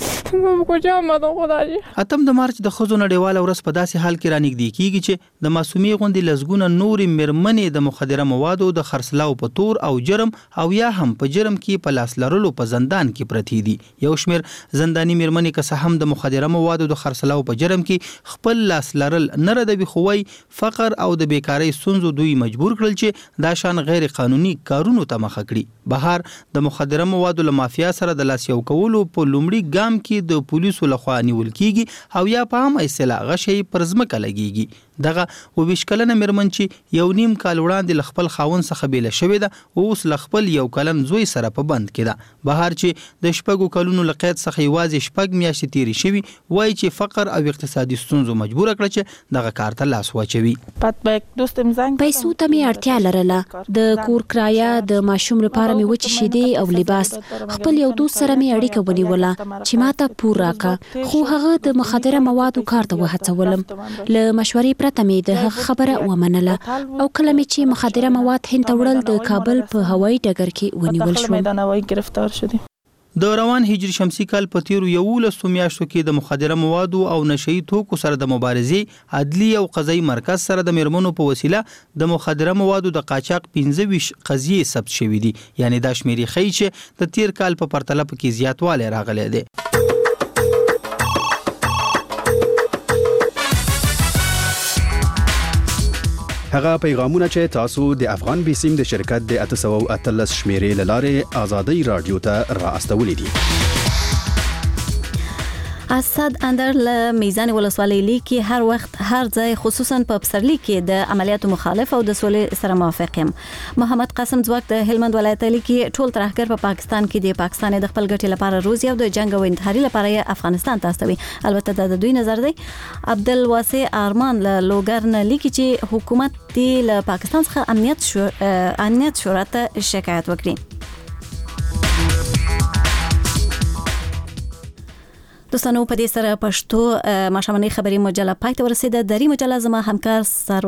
اتم د مارچ د خزو نړیواله ورځ په داسې حال کې رانږدې کیږي چې د معصومي غوندې لزګونه نورې میرمنې د مخدره موادو د خرڅلاو په تور او جرم او یا هم په جرم کې په لاس لرلو په زندان کې پرتی دي. یو شمیر زنداني میرمنې که څه هم د مخدره موادو د خرڅلاو په جرم کې خپل لاس لرل نه ردوي، خو فقر او د بیکارۍ ستونزو دوی مجبور کړل چې دا شان غیر قانوني کارونو ته مخه کړي. بهر د مخدره موادو له مافیا سره د لاس یو کولو په لومړي ګام کې د پولیسو لخوا نیول کیږي او یا په عام اصطلاح غشي پر ځمکه لګیږي. دغه 22 کلنه میرمن چې یو نیم کال وړاندې خپل خاوند څخه بیل شوې ده اوس خپل یو کلن زوی سره په بند کې ده. بهر چې د شپږو کلونو لقید څخه یوازې شپږ میاشتې تیرې شوي، وایي چې فقر او اقتصادي ستونزو مجبور کړ چې دغه کار ته لاس واچوي. پیسو ته مې اړتیا لرله، د کور کرایه، د ماشوم لپاره مې وچې شیدې او لباس. خپل یو دوست سره مې اړیکه ونیوله چې ماته پور راکا، خو هغه د مخدره موادو کار ته وهڅولم. له مشورې پرته مې د هغه خبره ومنله او کله مې چې مخدره مواد هند ته وړل د کابل په هوایي ډګر کې ونیول شوم. د روان هجري شمسي کال په تیرو 11 میاشتو کې د مخدره موادو او نشئی توکو سره د مبارزې عدلي او قضایي مرکز سره د میرمنو په وسیله د مخدره موادو د قاچاق 15 قضیې ثبت شوې دي. یعنی دا شمیرې ښیي چې د تیر کال په پرتله کې زیاتوالی راغلی دی. هغه پیغامونه چې تاسو د افغان بیسیم د شرکت د 813 شمیرې لاره آزادۍ رادیو ته را استولې دي. اسد اندر له میزان ولسوالۍ لیکي هر وخت هر ځای خصوصا په پسرلي کې د عملیاتو مخالف او د سولې سره موافق یم. محمد قاسم ځواک د هلمند ولایت لیکي ټول ترهګر په پاکستان کې د پاکستان د خپل ګټې لپاره روزي او د جنگ او انتحاري لپاره افغانستان ته استوي. البته د دوی نظر دی. عبدالواسع ارمان له لوګرن لیکي چې حکومت دی له پاکستان څخه امنیت شورا ته شکایت وکړي. دوستانو په دې سره پښتو ماشوماني خبري مجله پای ته ورسیده. دری مجله زما همکار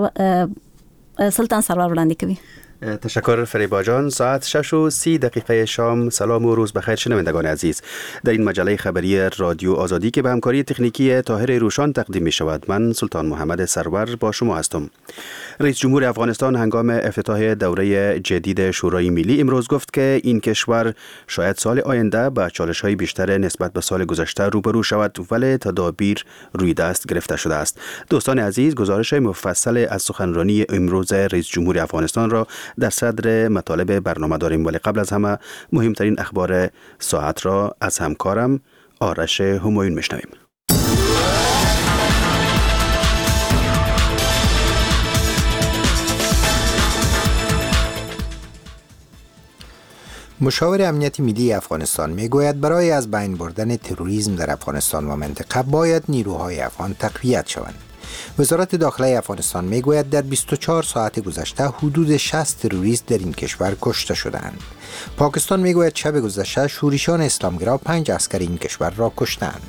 سلطان سرور وړاندې کوي. تشکر فریبا جان. ساعت 6:30 شام. سلام و روز بخیر شنوندگان عزیز. در این مجله خبری رادیو آزادی که به همکاری تکنیکی طاهر روشان تقدیم می شود، من سلطان محمد سرور با شما هستم. رئیس جمهور افغانستان هنگام افتتاح دوره جدید شورای ملی امروز گفت که این کشور شاید سال آینده با چالش‌های بیشتر نسبت به سال گذشته روبرو شود، ولی تدابیر روی دست گرفته شده است. دوستان عزیز، گزارش مفصل از سخنرانی امروز رئیس جمهور افغانستان را در صدر مطالب برنامه داریم، ولی قبل از همه مهمترین اخبار ساعت را از همکارم آرش همایون میشنویم. مشاور امنیت ملی افغانستان میگوید برای از بین بردن تروریسم در افغانستان و منطقه باید نیروهای افغان تقویت شوند. وزارت داخله افغانستان میگوید در 24 ساعت گذشته حدود 60 تروریست در این کشور کشته شدند. پاکستان میگوید شب گذشته شورشیان اسلامگرا 5 عسکر این کشور را کشتند.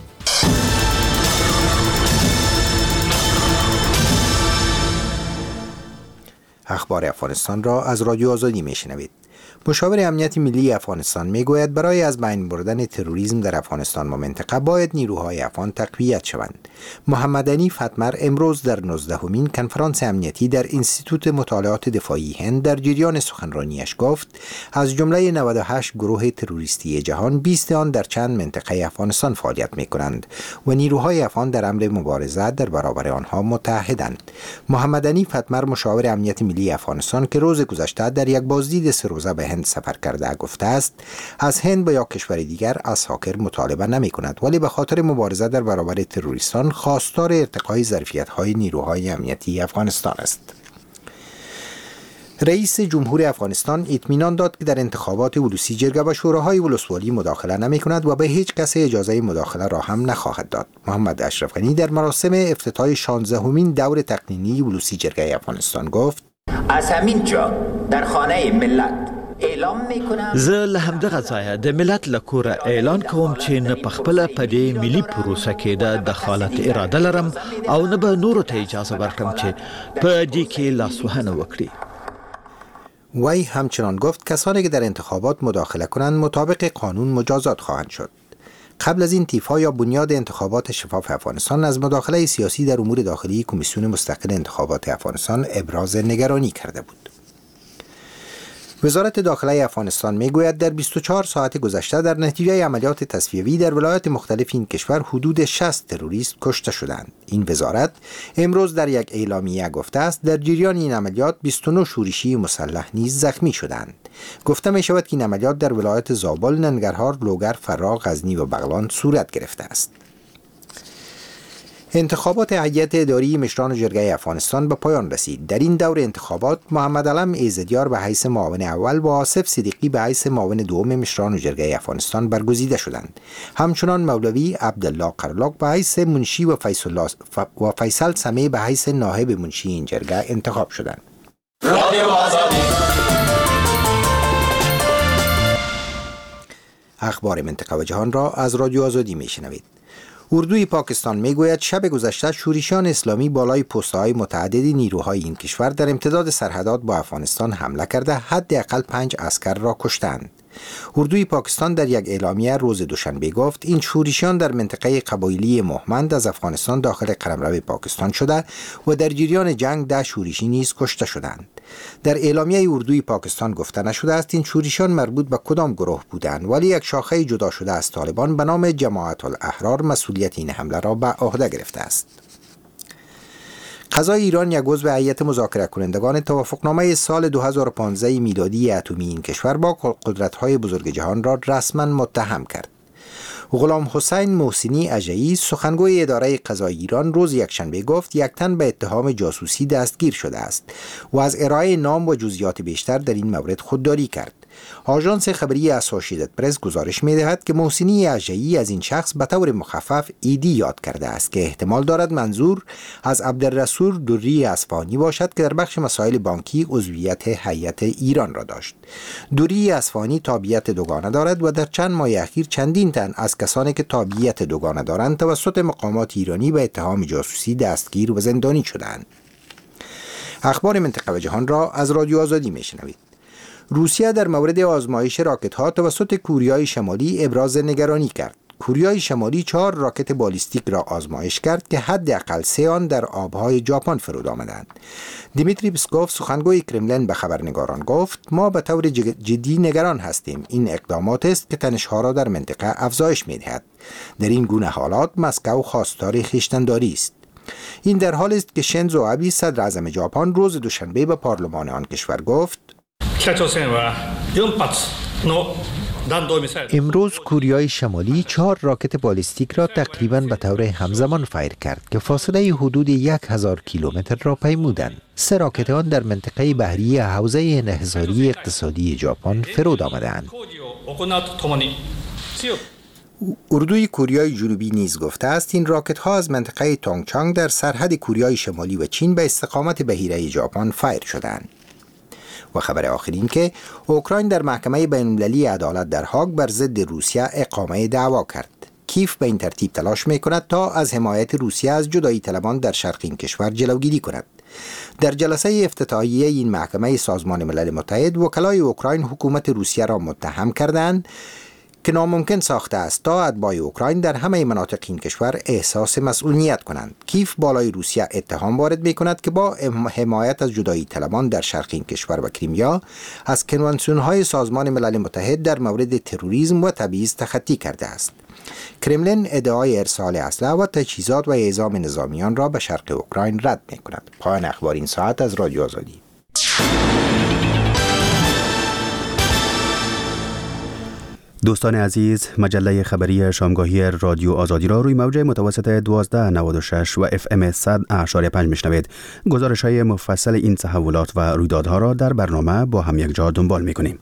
اخبار افغانستان را از رادیو آزادی میشنوید. مشاور امنیت ملی افغانستان میگوید برای از بین بردن تروریسم در افغانستان و منطقه باید نیروهای افغان تقویت شوند. محمد عنی فتمر امروز در 19مین کنفرانس امنیتی در انستیتوت مطالعات دفاعی هند در جریان سخنرانیش گفت از جمله 98 گروه تروریستی جهان 20 آن در چند منطقه افغانستان فعالیت میکنند و نیروهای افغان در امر مبارزه در برابر آنها متحدند. محمد عنی فتمر مشاور امنیت ملی افغانستان که روز گذشته در یک بازدید 3 روزه به هند سفر کرده گفته است از هند و یا کشور دیگر از هاکر مطالبه نمی کند، ولی به خاطر مبارزه در برابر تروریستان خواستار ارتقای ظرفیت‌های نیروهای امنیتی افغانستان است. رئیس جمهور افغانستان اطمینان داد که در انتخابات ولوسی جرگه و شوراهای ولسوالی مداخله نمی کند و به هیچ کس اجازه مداخله را هم نخواهد داد. محمد اشرف غنی در مراسم افتتاح 16مین دور تقنینی ولوسی جرگه افغانستان گفت: از همین جا در خانه ملت اعلام میکنم زه له همدغه ځایه د ملت له کوره اعلان کوم چې نه پخپله په دې ملي پروسه کې د دخالت اراده لرم او نه به نورو ته اجازه ورکړم چې په دې کې لاسوهنه وکړي. وی همچنان گفت کسانی که در انتخابات مداخله کنند مطابق قانون مجازات خواهند شد. قبل از این تیفا یا بنیاد انتخابات شفاف افغانستان از مداخله سیاسی در امور داخلی کمیسیون مستقل انتخابات افغانستان ابراز نگرانی کرده بود. وزارت داخله افغانستان میگوید در 24 ساعت گذشته در نتیجه عملیات تصفیه‌ای در ولایات مختلف این کشور حدود 60 تروریست کشته شدند. این وزارت امروز در یک اعلامیه گفته است در جریان این عملیات 29 شورشی مسلح نیز زخمی شدند. گفته می شود که این عملیات در ولایت زابل، ننگرهار، لوگر، فرا، غزنی و بغلان صورت گرفته است. انتخابات هیئت اداری مشران جرگه افغانستان به پایان رسید. در این دور انتخابات محمد علم ایزدیار به حیث معاون اول و آصف صدیقی به حیث معاون دوم مشران جرگه افغانستان برگزیده شدند. همچنان مولوی عبدالله قرلاق به حیث منشی و فیصل سمی به حیث نائب منشی این جرگه انتخاب شدند. اخبار منطقه و جهان را از رادیو آزادی میشنوید. اردوی پاکستان میگوید شب گذشته شورشیان اسلامی بالای پست‌های متعددی نیروهای این کشور در امتداد سرحدات با افغانستان حمله کرده حداقل 5 عسکر را کشتند. اردوی پاکستان در یک اعلامیه روز دوشنبه گفت این شورشیان در منطقه قبایلی مهمند از افغانستان داخل قلمرو پاکستان شده و در جریان جنگ 10 شورشی نیز کشته شدند. در اعلامیه اردوی پاکستان گفته نشده است این شورشیان مربوط به کدام گروه بودند، ولی یک شاخه جدا شده از طالبان به نام جماعت الاحرار مسئولیت این حمله را به عهده گرفته است. قضای ایران یک عضو هیئت مذاکره کنندگان توافقنامه سال 2015 میلادی اتمی این کشور با قدرت‌های بزرگ جهان را رسما متهم کرد. غلام حسین محسنی اژه‌ای سخنگوی اداره قضایی ایران روز یکشنبه گفت یک تن به اتهام جاسوسی دستگیر شده است و از ارائه نام و جزئیات بیشتر در این مورد خودداری کرد. آژانس خبری اسوسییتد پرس گزارش می‌دهد که محسنی اژه‌ای از این شخص به طور مخفف ایدی یاد کرده است که احتمال دارد منظور از عبدالرسول دوری اصفهانی باشد که در بخش مسائل بانکی عضویت هیئت ایران را داشت. دوری اصفهانی تابعیت دوگانه دارد و در چند ماه اخیر چندین تن از کسانی که تابعیت دوگانه دارند توسط مقامات ایرانی به اتهام جاسوسی دستگیر و زندانی شدند. اخبار منطقه و جهان را از رادیو آزادی میشنوید. روسیه در مورد آزمایش راکت‌ها توسط کوریای شمالی ابراز نگرانی کرد. کوریای شمالی 4 راکت بالیستیک را آزمایش کرد که حداقل 3 آن در آبهای ژاپن فرود آمدند. دیمیتری پسکوف سخنگوی کرملین به خبرنگاران گفت: ما به طور جدی نگران هستیم. این اقدامات است که تنش‌ها را در منطقه افزایش می‌دهد. در این گونه حالات مسکو خواستار خویشتن‌داری است. این در حالی است که شینزو آبه صدر اعظم ژاپن روز دوشنبه به پارلمان آن کشور گفت: امروز کوریای شمالی 4 راکت بالیستیک را تقریباً به طور همزمان فایر کرد که فاصله حدود 1000 کیلومتر را پیمودند. 3 راکت آن در منطقه بحری حوزه انحصاری اقتصادی ژاپن فرود آمدند. اردوی کوریای جنوبی نیز گفته است این راکت ها از منطقه تونگچانگ در سرحد کوریای شمالی و چین به استقامت بحیره ژاپن فایر شدند. و خبر آخرین که اوکراین در محکمه بین‌المللی عدالت در هاگ بر ضد روسیه اقامه دعوا کرد. کیف به این ترتیب تلاش می‌کند تا از حمایت روسیه از جدایی طلبان در شرق این کشور جلوگیری کند. در جلسه افتتاحیه این محکمه سازمان ملل متحد وکلای اوکراین حکومت روسیه را متهم کردند که ناممکن ساخته است تا اتباع اوکراین در همه مناطق این کشور احساس مسئولیت کنند. کیف بالای روسیه اتهام وارد می‌کند که با حمایت از جدایی طلبان در شرق این کشور و کریمیا از کنوانسیون‌های سازمان ملل متحد در مورد تروریسم و تبعیض تخطی کرده است. کرملین ادعای ارسال اسلحه و تجهیزات و اعزام نظامیان را به شرق اوکراین رد می‌کند. پایان اخبار این ساعت از رادیو آزادی. دوستان عزیز، مجله خبری شامگاهی رادیو آزادی را روی موج متوسط 1296 و FM 100.5 میشنوید. گزارش‌های مفصل این تحولات و رویدادها را در برنامه با هم یک جا دنبال می‌کنیم.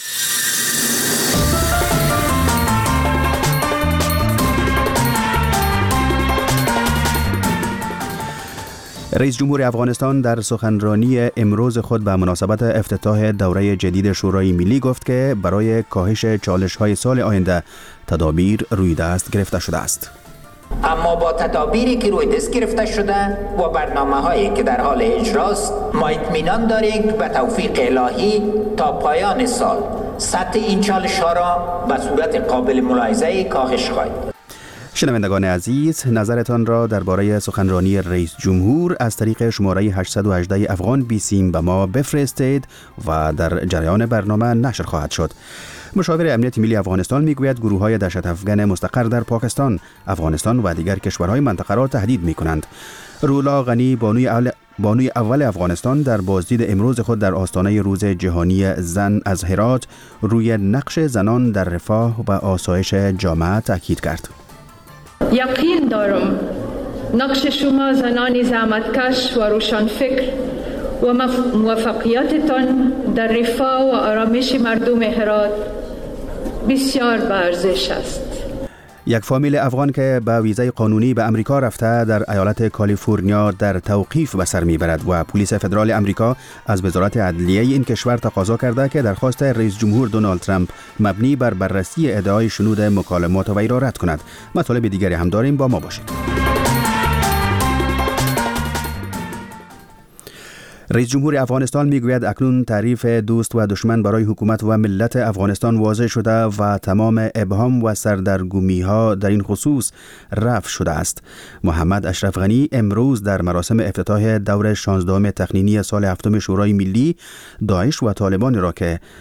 رئیس جمهور افغانستان در سخنرانی امروز خود به مناسبت افتتاح دوره جدید شورای ملی گفت که برای کاهش چالش‌های سال آینده تدابیر روی دست گرفته شده است. اما با تدابیری که روی دست گرفته شده و برنامه‌هایی که در حال اجراست ما اطمینان داریم که به توفیق الهی تا پایان سال سطح این چالش‌ها را به صورت قابل ملاحظه کاهش خواهد. شنوندگان عزیز، نظرتان را درباره سخنرانی رئیس جمهور از طریق شماره 818 افغان بیسیم به ما بفرستید و در جریان برنامه نشر خواهد شد. مشاور امنیت ملی افغانستان میگوید گروه‌های دهشت افغان مستقر در پاکستان، افغانستان و دیگر کشورهای منطقه را تهدید می‌کنند. رولا غنی بانوی اول افغانستان در بازدید امروز خود در آستانه روز جهانی زن از هرات روی نقش زنان در رفاه و آسایش جامعه تاکید کرد. یقین دارم نقش شما زنان زحمتکش و روشنفکر و موفقیتتان در رفاه و آرامش مردم هرات بسیار با ارزش است. یک فامیل افغان که با ویزای قانونی به امریکا رفته در ایالت کالیفرنیا در توقیف به سر میبرد و پلیس فدرال امریکا از وزارت عدلیه این کشور تقاضا کرده که درخواست رئیس جمهور دونالد ترامپ مبنی بر بررسی ادعای شنود مکالمات وی را رد کند. مطالب دیگری هم داریم، با ما باشید. رئیس جمهور افغانستان میگوید اکنون تعریف دوست و دشمن برای حکومت و ملت افغانستان واضح شده و تمام ابهام و سردرگمی‌ها در این خصوص رفع شده است. محمد اشرف غنی امروز در مراسم افتتاح دور 16 تقنینی سال 7 شورای ملی داعش و طالبان را که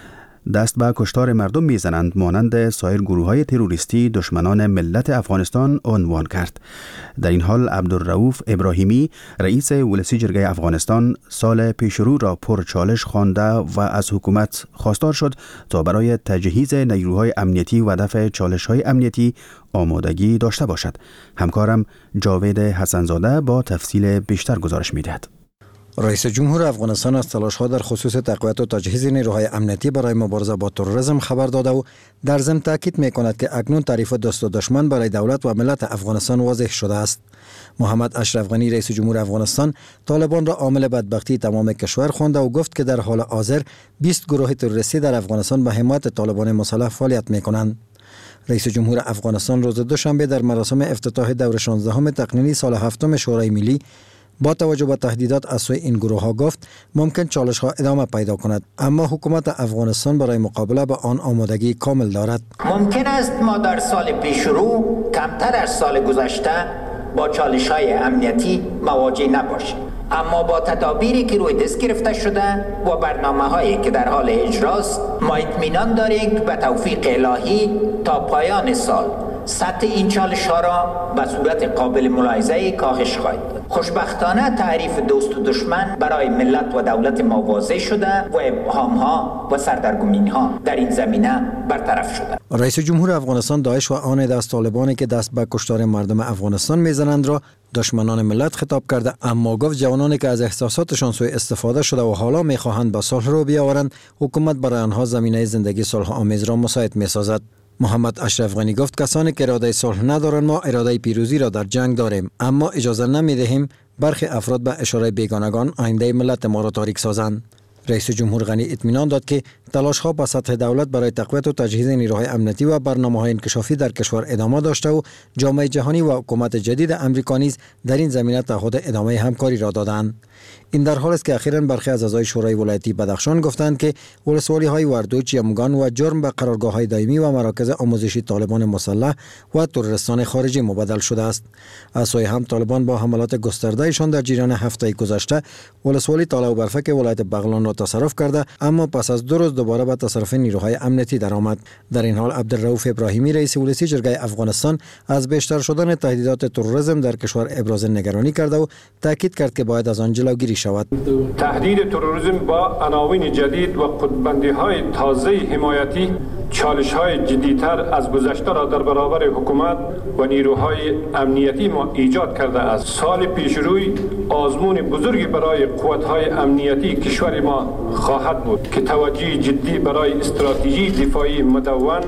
دست به کشتار مردم میزنند مانند سایر گروه‌های تروریستی دشمنان ملت افغانستان عنوان کرد. در این حال عبدالرؤوف ابراهیمی رئیس ولسی جرگه افغانستان سال پیشرو را پرچالش خوانده و از حکومت خواستار شد تا برای تجهیز نیروهای امنیتی و دفع چالش‌های امنیتی آمادگی داشته باشد. همکارم جاوید حسنزاده با تفصیل بیشتر گزارش می‌دهد. رئیس جمهور افغانستان از تلاش‌ها در خصوص تقویت و تجهیز نیروهای امنیتی برای مبارزه با تروریسم خبر داده و در ضمن تاکید می‌کند که اکنون تعریف دوست و دشمن برای دولت و ملت افغانستان واضح شده است. محمد اشرف غنی رئیس جمهور افغانستان طالبان را عامل بدبختی تمام کشور خوانده و گفت که در حال حاضر 20 گروه تروریستی در افغانستان به حمایت طالبان مسلح فعالیت می‌کنند. رئیس جمهور افغانستان روز دوشنبه در مراسم افتتاح دور 16 تقنینی سال 7 شورای ملی با توجه به تهدیدات از سوی این گروه ها گفت ممکن چالش ها ادامه پیدا کند، اما حکومت افغانستان برای مقابله با آن آمادگی کامل دارد. ممکن است ما در سال پیشرو کمتر از سال گذشته با چالش های امنیتی مواجه نباشیم، اما با تدابیری که روی دست گرفته شده و برنامه هایی که در حال اجراست ما اطمینان داریم که به توفیق الهی تا پایان سال سطح این چالش ها را به صورت قابل ملاحظه کاهش خواهد داد. خوشبختانه تعریف دوست و دشمن برای ملت و دولت ما واضح شده و ابهام ها و سردرگمی ها در این زمینه برطرف شده. رئیس جمهور افغانستان داعش و آن دست طالبانی که دست به کشتار مردم افغانستان میزنند را دشمنان ملت خطاب کرده، اما گفت جوانانی که از احساساتشان سوء استفاده شده و حالا میخواهند به صلح رو بیاورند، حکومت برای آنها زمینه زندگی صلح آمیز را مساعد میسازد. محمد اشرف غنی گفت کسانی که اراده صلح ندارند ما اراده پیروزی را در جنگ داریم، اما اجازه نمیدهیم برخی افراد به اشاره بیگانگان آینده ملت ما را تاریک سازند. رئیس جمهور غنی اطمینان داد که تلاش‌ها به سطح دولت برای تقویت و تجهیز نیروهای امنیتی و برنامه‌های انکشافی در کشور ادامه داشته و جامعه جهانی و حکومت جدید آمریکا نیز در این زمینه تعهد ادامه همکاری را دادند. این در حالی است که اخیراً برخی از اعضای شورای ولایتی بدخشان گفتند که ولسوالی‌های وردوچ، یمگان و جرم به قرارگاه‌های دائمی و مراکز آموزشی طالبان مسلح و تروریستان خارجی مبدل شده است. از سوی هم طالبان با حملات گسترده‌شان در جریان هفته گذشته ولسوالی طالع و برفک ولایت بغلان را تصرف کرده، اما پس از 2 روز دوباره به تصرف نیروهای امنیتی درآمد. در این حال عبدالرؤوف ابراهیمی رئیس ولسی جرگه افغانستان از بیشتر شدن تهدیدات تروریسم در کشور ابراز نگرانی کرده و تاکید کرد که باید از آن جلوگیری شود. تهدید تروریسم با عناوین جدید و خودبندی‌های تازه حمایتی چالش‌های جدی‌تر از گذشته را در برابر حکومت و نیروهای امنیتی ما ایجاد کرده است. سال پیشروی آزمون بزرگی برای قوت‌های امنیتی کشور ما خواهد بود که توجه جدی برای استراتژی دفاعی مدون،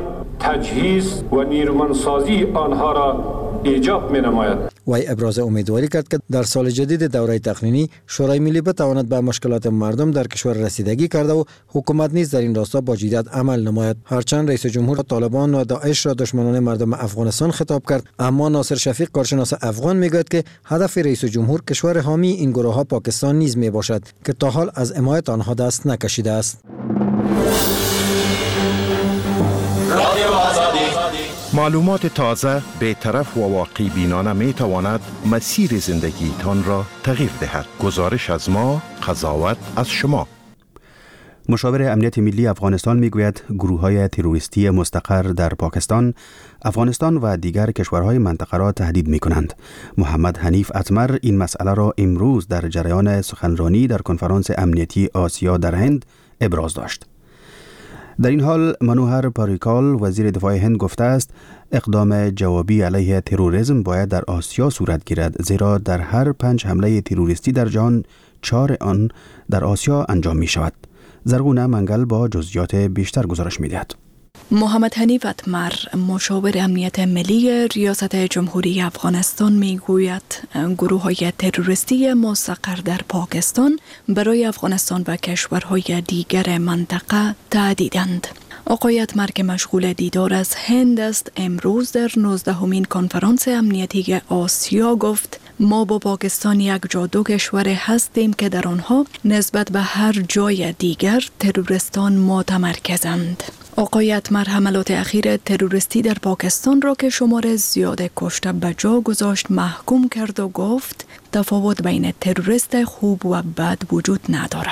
تجهیز و نیرومندسازی آنها را ایجاب می‌نماید. وی ابراز امیدواری کرد که در سال جدید دوره تقنینی شورای ملی بتواند به مشکلات مردم در کشور رسیدگی کرده و حکومت نیز در این راستا با جدیت عمل نماید. هرچند رئیس جمهور طالبان و داعش را دشمنان مردم افغانستان خطاب کرد، اما ناصر شفیق کارشناس افغان میگوید که هدف رئیس جمهور کشور حامی این گروه‌ها پاکستان نیز میباشد که تا حال از حمایت آنها دست نکشیده است. معلومات تازه، بی‌طرف و واقع بینانه می تواند مسیر زندگی تان را تغییر دهد. گزارش از ما، قضاوت از شما. مشاور امنیت ملی افغانستان میگوید گروه‌های تروریستی مستقر در پاکستان، افغانستان و دیگر کشورهای منطقه را تهدید می‌کنند. محمد حنیف اتمر این مسئله را امروز در جریان سخنرانی در کنفرانس امنیتی آسیا در هند ابراز داشت. در این حال منوهر پاریکال وزیر دفاع هند گفته است اقدام جوابی علیه تروریسم باید در آسیا صورت گیرد، زیرا در هر 5 حمله تروریستی در جهان 4 آن در آسیا انجام می شود. زرغونه منگل با جزئیات بیشتر گزارش می دهد. محمد حنیف اتمر مشاور امنیت ملی ریاست جمهوری افغانستان میگوید گروه‌های تروریستی مستقر در پاکستان برای افغانستان و کشورهای دیگر منطقه تهدیدند. آقای اتمر که مشغول دیدار از هند است، امروز در 19مین کنفرانس امنیتی آسیا گفت ما با پاکستان یک جا 2 کشور هستیم که در آنها نسبت به هر جای دیگر تروریستان متمرکزند. آقای اتمر حملات اخیر تروریستی در پاکستان را که شمار زیاد کشته به جا گذاشت محکوم کرد و گفت تفاوت بین تروریست خوب و بد وجود ندارد.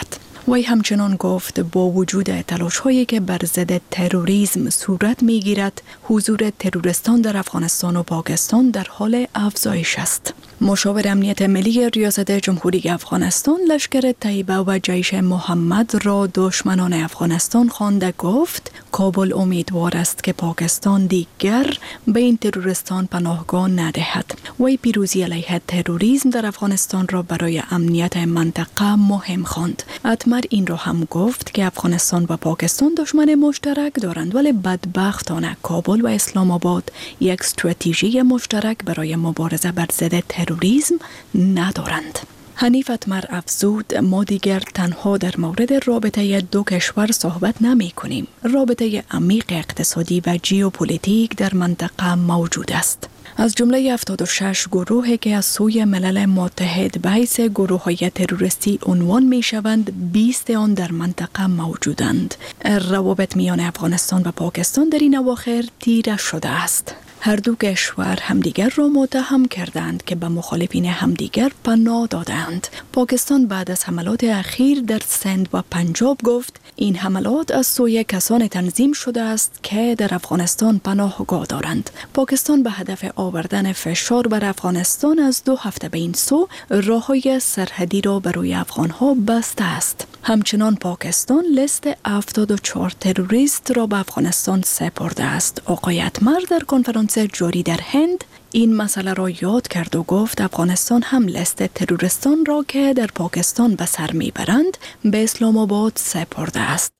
وی همچنان گفت با وجود تلاش‌هایی که بر ضد تروریسم صورت می‌گیرد، حضور تروریستان در افغانستان و پاکستان در حال افزایش است. مشاور امنیت ملی ریاست جمهوری افغانستان لشکر طیبه و جیش محمد را دشمنان افغانستان خوانده گفت کابل امیدوار است که پاکستان دیگر به این تروریستان پناهگاه ندهد. وی پیروزی علیه تروریسم در افغانستان را برای امنیت منطقه مهم خواند. اتمر این را هم گفت که افغانستان و پاکستان دشمن مشترک دارند، ولی بدبختانه کابل و اسلام آباد یک استراتژی مشترک برای مبارزه بر ضد تروریسم ندارند. حنیف اتمر افزود ما دیگر تنها در مورد رابطه دو کشور صحبت نمی کنیم. رابطه عمیق اقتصادی و ژئوپلیتیک در منطقه موجود است. از جمله 76 گروهی که از سوی ملل متحد به حیث گروه‌های تروریستی عنوان می شوند، 20 آن در منطقه موجودند. روابط میان افغانستان و پاکستان در این اواخر تیره شده است. هر دو کشور همدیگر را متهم کردند که به مخالفین همدیگر پناه دادند. پاکستان بعد از حملات اخیر در سند و پنجاب گفت این حملات از سوی کسان تنظیم شده است که در افغانستان پناهگاه دارند. پاکستان به هدف آوردن فشار بر افغانستان از 2 هفته به این سو راههای سرحدی را برای افغانها بسته است. همچنان پاکستان لیست 74 تروریست را به افغانستان سپرده است. آقای اتمر در کنفرانس جاری در هند این مسئله را یاد کرد و گفت افغانستان هم لیست تروریستان را که در پاکستان به سر میبرند به اسلام آباد سپرده است.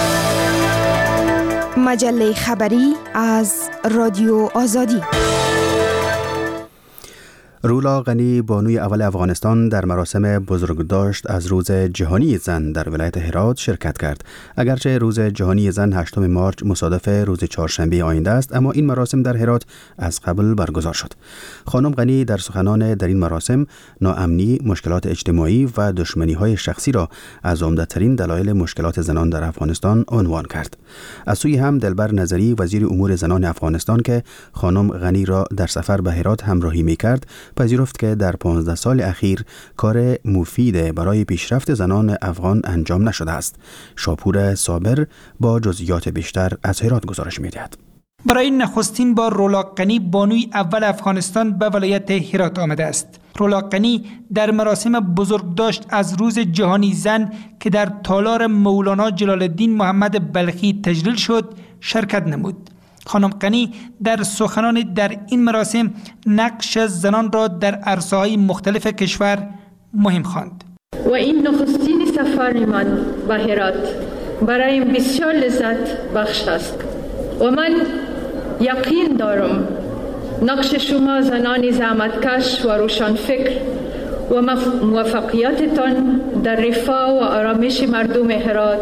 مجله خبری از رادیو آزادی. رولا غنی بانوی اول افغانستان در مراسم بزرگداشت از روز جهانی زن در ولایت هرات شرکت کرد. اگرچه روز جهانی زن 8 مارس مصادف روز چهارشنبه آینده است، اما این مراسم در هرات از قبل برگزار شد. خانم غنی در سخنان در این مراسم ناامنی، مشکلات اجتماعی و دشمنی‌های شخصی را از عمده‌ترین دلایل مشکلات زنان در افغانستان عنوان کرد. از سوی هم دلبر نظری وزیر امور زنان افغانستان که خانم غنی را در سفر به هرات همراهی می‌کرد، پذیرفت که در 15 سال اخیر کار مفید برای پیشرفت زنان افغان انجام نشده است. شاپور صابر با جزئیات بیشتر از هرات گزارش می‌دهد. برای نخستین بار رولا غنی بانوی اول افغانستان به ولایت هرات آمده است. رولا غنی در مراسم بزرگداشت از روز جهانی زن که در تالار مولانا جلال الدین محمد بلخی تجلیل شد شرکت نمود. خانم غنی در سخنان در این مراسم نقش زنان را در عرصه‌های مختلف کشور مهم خواند. و این نخستین سفر من به هرات برای بسیار لذت بخش است و من یقین دارم نقش شما زنان زحمتکش و روشنفکر و موفقیتتان در رفاه و آرامش مردم هرات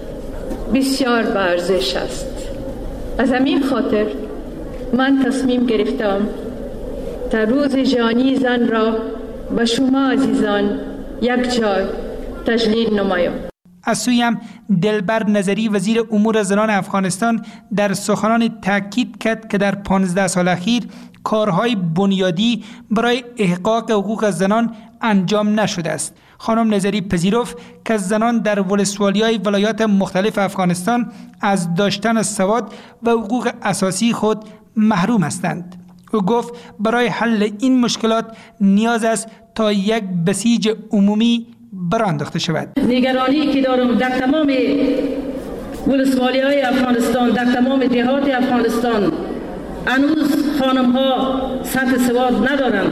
بسیار با ارزش است. از همین خاطر من تصمیم گرفتم تا روز جهانی زن را به شما عزیزان یک جای تجلیل نمایم. از سوی هم دلبر نظری وزیر امور زنان افغانستان در سخنان تاکید کرد که در 15 سال اخیر کارهای بنیادی برای احقاق حقوق زنان انجام نشده است. خانم نظری پذیرفت که زنان در ولسوالی‌های ولایات مختلف افغانستان از داشتن سواد و حقوق اساسی خود محروم هستند. او گفت برای حل این مشکلات نیاز است تا یک بسیج عمومی برانداخته شود. نگرانی که دارم در تمام ولسوالی‌های افغانستان، در تمام دهات افغانستان هنوز خانم‌ها سطح سواد ندارند.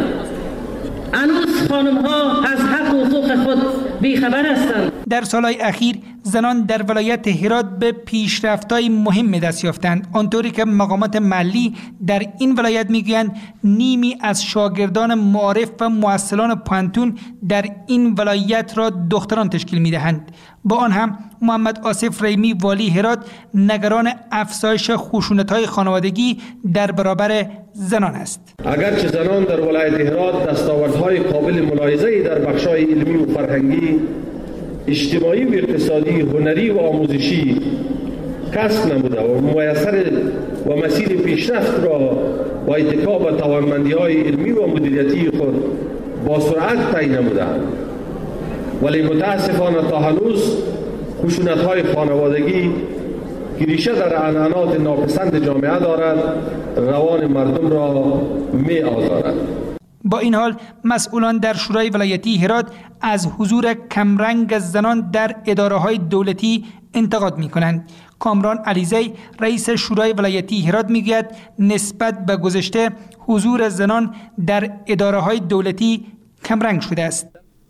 هنوز خانم‌ها از حق و حقوق خود بیخبر هستند. در سالهای اخیر زنان در ولایت هرات به پیشرفت‌های مهم دست یافتند، آنطوری که مقامات محلی در این ولایت میگویند نیمی از شاگردان معارف و مؤصلان پانتون در این ولایت را دختران تشکیل میدهند. با آن هم محمد آصف ریمی والی هرات نگران افزایش خشونت‌های خانوادگی در برابر زنان است. اگرچه زنان در ولایت هرات دستاوردهای قابل ملاحظه‌ای در بخش‌های علمی و فرهنگی، اجتماعی و اقتصادی، هنری و آموزشی کسب نموده و میسر و مسیر پیشرفت را با اتکا به توانمندی‌های علمی و مدیریتی خود با سرعت طی نمودند، ولی متاسفانه تا هنوز خشونت‌های خانوادگی که ریشه در عنعنات ناپسند جامعه دارد روان مردم را می آزارد. با این حال مسئولان در شورای ولایتی هرات از حضور کمرنگ زنان در اداره‌های دولتی انتقاد می‌کنند. کامران علیزی رئیس شورای ولایتی هرات میگوید نسبت به گذشته حضور زنان در اداره‌های دولتی کمرنگ شده است.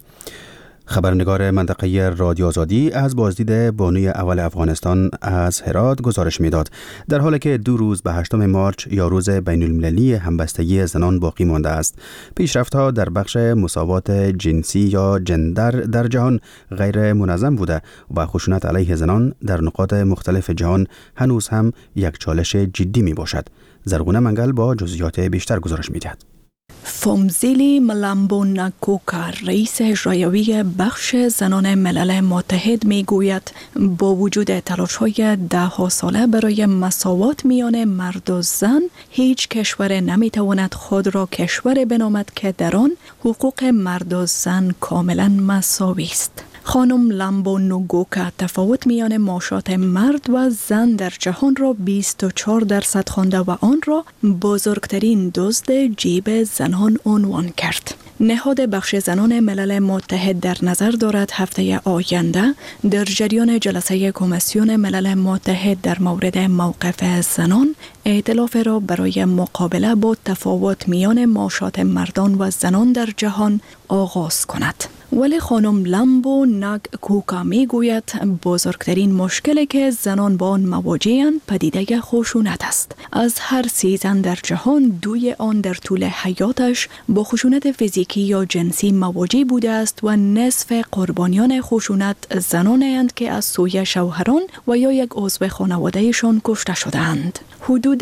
خبرنگار منطقه رادیو آزادی از بازدید بانوی اول افغانستان از هرات گزارش میداد. در حالی که 2 روز به 8 مارچ یا روز بین المللی همبستگی زنان باقی مانده است، پیشرفت‌ها در بخش مساوات جنسی یا جندر در جهان غیر منظم بوده و خشونت علیه زنان در نقاط مختلف جهان هنوز هم یک چالش جدی می باشد. زرغونه منگل با جزئیات بیشتر گزارش می‌دهد. فومزیلی ملامبو نکوکا رئیس اجرایی بخش زنان ملل متحد می گوید با وجود تلاش‌های 10 ساله برای مساوات میان مرد و زن، هیچ کشور نمی تواند خود را کشور بنامد که در آن حقوق مرد و زن کاملا مساوی است. خانم لامبو نوگوکا تفاوت میان معاشات مرد و زن در جهان را 24% خوانده و آن را بزرگترین دزد جیب زنان عنوان کرد. نهاد بخش زنان ملل متحد در نظر دارد هفته آینده در جریان جلسه کمیسیون ملل متحد در مورد موقف زنان ائتلاف را برای مقابله با تفاوت میان معاشات مردان و زنان در جهان آغاز کند. ولی خانم لامبو نگکوکا می گوید بزرگترین مشکلی که زنان با آن مواجه‌اند پدیده خشونت است. از هر 3 زن در جهان 2 آن در طول حیاتش با خشونت فیزیکی یا جنسی مواجه بوده است و نصف قربانیان خشونت زنانند که از سوی شوهران و یا یک عضو خانوادهشان کشته شده‌اند. حدود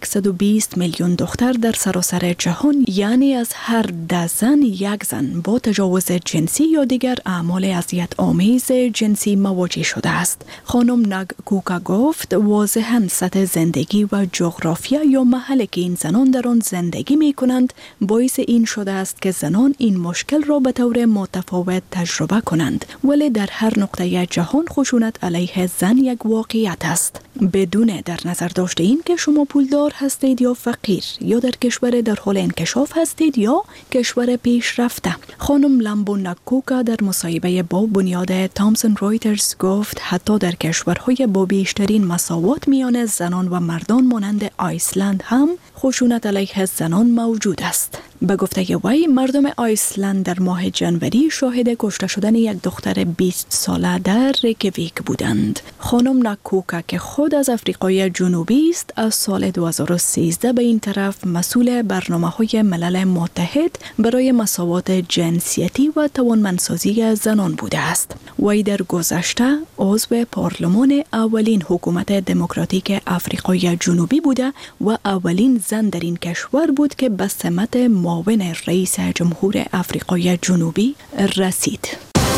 120 میلیون دختر در سراسر جهان، یعنی از هر 10 زن 1 زن با تجاوز جنسی یا دیگر اعمال اذیت آمیز جنسی مواجه شده است. خانم نگکوکا گفت واضحاً سطح زندگی و جغرافیا یا محلی که این زنان در آن زندگی می کنند باعث این شده است که زنان این مشکل را به طور متفاوت تجربه کنند، ولی در هر نقطه جهان خشونت علیه زن یک واقعیت است، بدون در نظر داشته این که شما پولدار هستید یا فقیر، یا در کشور در حال انکشاف هستید یا کشور پیشرفته. خانم لامبو نگکوکا در مصاحبه با بنیاد تامسون رویترز گفت حتی در کشورهای با بیشترین مساوات میان زنان و مردان مانند آیسلند هم خشونت علیه زنان موجود است. به گفته وی مردم آیسلند در ماه جنوری شاهد کشته شدن یک دختر 20 ساله در ریکیویک بودند. خانم نگکوکا که خود از آفریقای جنوبی است از سال 2013 به این طرف مسئول برنامه‌های ملل متحد برای مساوات جنسیتی و توانمندسازی زنان بوده است. وی در گذشته عضو پارلمان اولین حکومت دموکراتیک آفریقای جنوبی بوده و اولین زن در این کشور بود که به سمت معاون رئیس جمهور آفریقای جنوبی رسید.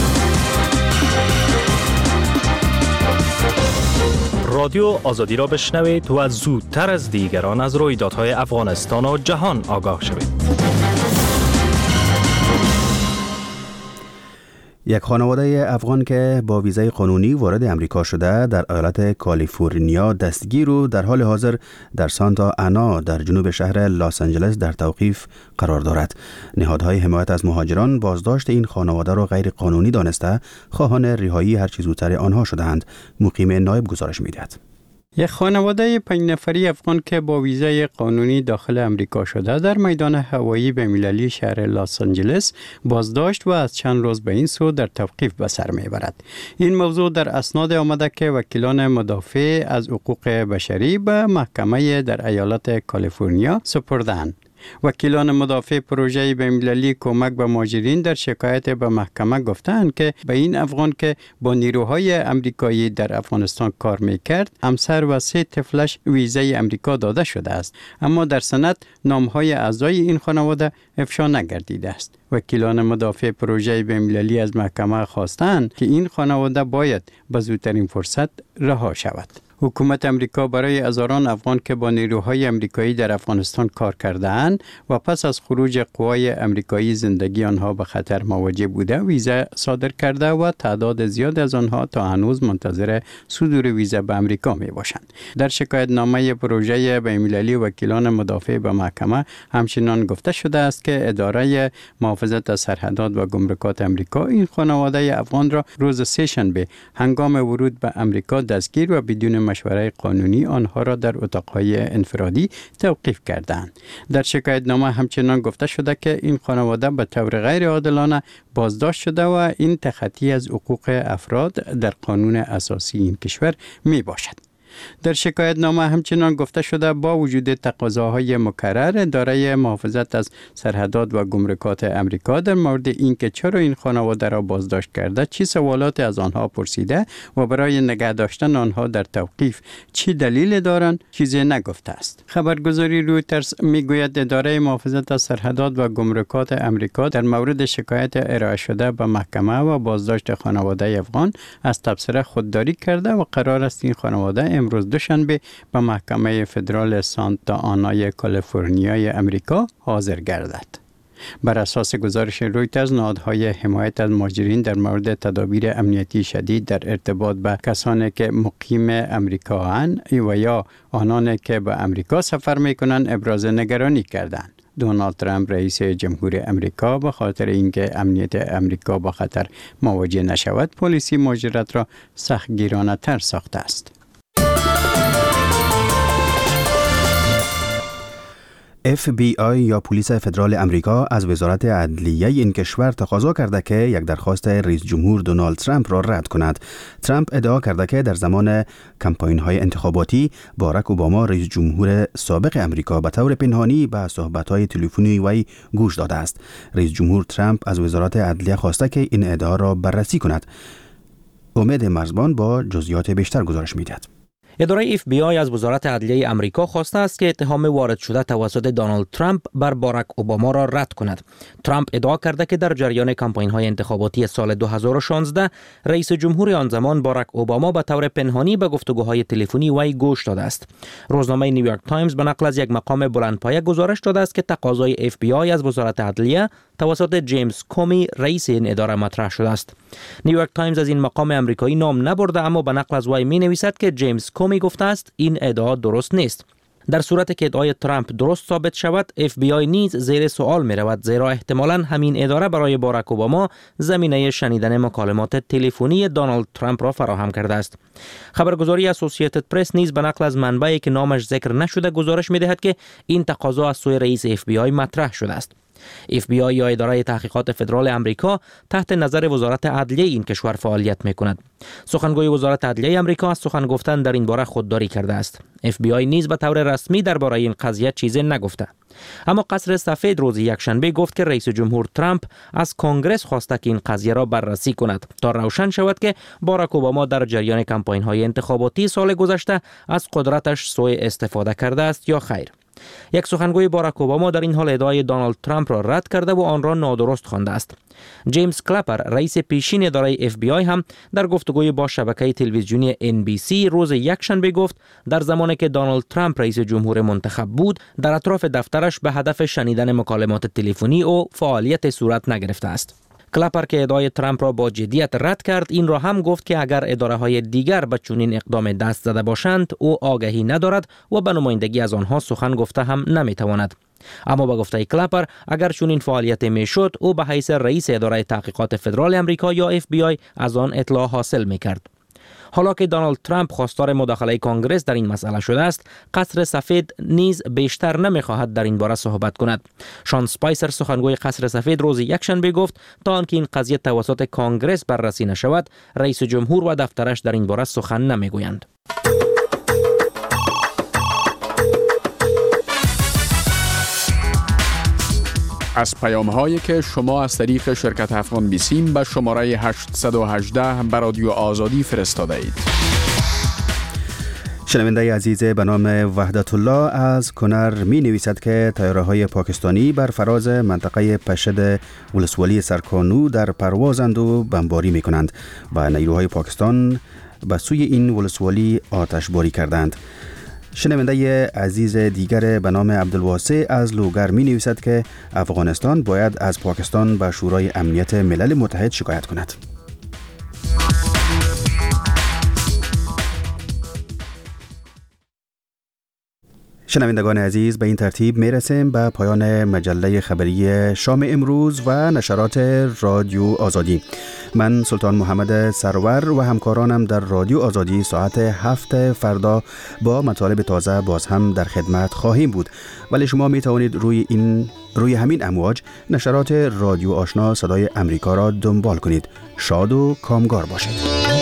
رادیو آزادی را بشنوید و زودتر از دیگران از رویدادهای افغانستان و جهان آگاه شوید. یک خانواده افغان که با ویزای قانونی وارد امریکا شده در ایالت کالیفرنیا دستگیر و در حال حاضر در سانتا آنا در جنوب شهر لس آنجلس در توقیف قرار دارد. نهادهای حمایت از مهاجران بازداشت این خانواده را غیر قانونی دانسته خواهان رهایی هر چه زودتر آنها شدهاند. مقیم نایب گزارش می‌دهد. یک خانواده 5 نفری افغان که با ویزای قانونی داخل امریکا شده در میدان هوایی بین‌المللی شهر لس آنجلس بازداشت و از چند روز به این سو در توقیف به سر میبرد. این موضوع در اسناد آمده که وکیلان مدافع از حقوق بشری به محکمه در ایالت کالیفرنیا سپردند. وکیلان مدافع پروژه بین‌المللی کمک به مهاجرین در شکایت به محکمه گفتند که به این افغان که با نیروهای امریکایی در افغانستان کار میکرد همسر و 3 طفلش ویزای امریکا داده شده است، اما در سند نامهای اعضای این خانواده افشا نگردیده است. وکیلان مدافع پروژه بین‌المللی از محکمه خواستند که این خانواده باید به زودترین فرصت رها شود. حکومت امریکا برای هزاران افغان که با نیروهای امریکایی در افغانستان کار کرده‌اند و پس از خروج قوای امریکایی زندگی آنها به خطر مواجه بوده ویزا صادر کرده و تعداد زیاد از آنها تا هنوز منتظر صدور ویزا به امریکا می باشند. در شکایتنامه پروژه بین‌المللی وکیلان مدافع به محکمه همچنان گفته شده است که اداره محافظت از سرحدات و گمرکات امریکا این خانواده افغان را روز سه‌شنبه هنگام ورود به امریکا دستگیر و بدون مشوره قانونی آنها را در اتاق‌های انفرادی توقیف کردند. در شکایتنامه همچنان گفته شده که این خانواده به طور غیر عادلانه بازداشت شده و این تخطی از حقوق افراد در قانون اساسی این کشور می باشد. در شکایتنامه همچنان گفته شده با وجود تقاضاهای مکرر اداره محافظت از سرحدات و گمرکات امریکا در مورد اینکه چرا این خانواده را بازداشت کرده، چه سوالات از آنها پرسیده و برای نگه داشتن آنها در توقیف چه دلیل دارند چیزی نگفته است. خبرگزاری رویترز میگوید اداره محافظت از سرحدات و گمرکات امریکا در مورد شکایت ارائه شده به محکمه و بازداشت خانواده افغان از تبصره خودداری کرده و قرار است این خانواده امروز دوشنبه به محکمه فدرال سانتا آنای کالیفرنیای امریکا حاضر گردد. بر اساس گزارش رویترز، نهادهای حمایت از مهاجرین در مورد تدابیر امنیتی شدید در ارتباط به کسانی که مقیم امریکا هستند و یا آنانی که به امریکا سفر می‌کنند ابراز نگرانی کردند. دونالد ترامپ رئیس جمهور امریکا به خاطر اینکه امنیت امریکا با خطر مواجه نشود، پلیسی مهاجرت را سختگیرانه‌تر ساخته است. FBI یا پلیس فدرال امریکا از وزارت عدلیه این کشور تقاضا کرده که یک درخواست رئیس جمهور دونالد ترامپ را رد کند. ترامپ ادعا کرده که در زمان کمپاین‌های انتخاباتی باراک اوباما رئیس جمهور سابق امریکا به طور پنهانی به صحبت‌های تلفنی وی گوش داده است. رئیس جمهور ترامپ از وزارت عدلیه خواسته که این ادعا را بررسی کند. امید مرزبان با جزئیات بیشتر گزارش می‌دهد. اداره FBI از وزارت عدلیه آمریکا خواسته است که اتهام وارد شده توسط دونالد ترامپ بر باراک اوباما را رد کند. ترامپ ادعا کرده که در جریان کمپاین‌های انتخاباتی سال 2016 رئیس جمهور آن زمان باراک اوباما به طور پنهانی به گفتگوهای تلفنی وی گوش داده است. روزنامه نیویورک تایمز به نقل از یک مقام بلندپایه گزارش داده است که تقاضای FBI از وزارت عدلیه توسط جیمز کومی رئیس این اداره مطرح شده است. نیویورک تایمز از این مقام آمریکایی نام نبرده، اما به نقل از وی می‌نویسد که جیمز کومی گفته است این ادعا درست نیست. در صورتی که ادعای ترامپ درست ثابت شود، FBI نیز زیر سوال می رود، زیرا احتمالاً همین اداره برای باراک اوباما زمینه شنیدن مکالمات تلفنی دونالد ترامپ را فراهم کرده است. خبرگزاری اسوسییتد پرس نیز به نقل از منبعی که نامش ذکر نشده گزارش می دهد که این تقاضا از سوی رئیس FBI مطرح شده است. FBI یا اداره تحقیقات فدرال امریکا تحت نظر وزارت عدلیه این کشور فعالیت می‌کند. سخنگوی وزارت عدلیه امریکا از سخن گفتن در این باره خودداری کرده است. FBI نیز به طور رسمی درباره این قضیه چیزی نگفته. اما قصر سفید روز یکشنبه گفت که رئیس جمهور ترامپ از کنگره خواسته که این قضیه را بررسی کند تا روشن شود که باراک اوباما در جریان کمپاین‌های انتخاباتی سال گذشته از قدرتش سوء استفاده کرده است یا خیر. یک سخنگوی باراک اوباما در این حال ادعای دونالد ترامپ را رد کرده و آن را نادرست خوانده است. جیمز کلپر رئیس پیشین اداره FBI هم در گفتگوی با شبکه تلویزیونی NBC روز یکشنبه گفت در زمانی که دونالد ترامپ رئیس جمهور منتخب بود، در اطراف دفترش به هدف شنیدن مکالمات تلفنی او فعالیت صورت نگرفته است. کلپر که ادعای ترامپ را با جدیت رد کرد، این را هم گفت که اگر اداره‌های دیگر به چنین اقدام دست زده باشند، او آگهی ندارد و به نمایندگی از آنها سخن گفته هم نمیتواند. اما با گفته کلپر اگر چنین فعالیت میشد، او به حیث رئیس اداره تحقیقات فدرال امریکا یا FBI از آن اطلاع حاصل میکرد. حالا که دونالد ترامپ خواستار مداخله کنگره در این مسئله شده است، قصر سفید نیز بیشتر نمیخواهد در این باره صحبت کند. شان اسپایسر سخنگوی قصر سفید روز یکشنبه گفت تا آنکه این قضیه توسط کنگره بررسی نشود، رئیس جمهور و دفترش در این باره سخن نمیگویند. از پیام‌هایی که شما از طریق شرکت افغان بیسیم به شماره 818 به رادیو آزادی فرستاده اید. شنونده عزیز به نام وحدت الله از کنر می نویسد که طیاره‌های پاکستانی بر فراز منطقه پشد ولسوالی سرکانو در پروازند و بمباری می کنند و نیروهای پاکستان به سوی این ولسوالی آتشباری کردند. شنونده عزیز دیگر به نام عبدالواسع از لوگر می نویسد که افغانستان باید از پاکستان به شورای امنیت ملل متحد شکایت کند. شنوندگان عزیز، به این ترتیب می رسیم به پایان مجله خبری شام امروز و نشرات رادیو آزادی. من سلطان محمد سرور و همکارانم در رادیو آزادی ساعت 7 فردا با مطالب تازه باز هم در خدمت خواهیم بود، ولی شما می توانید روی همین امواج نشرات رادیو آشنا صدای امریکا را دنبال کنید. شاد و کامگار باشید.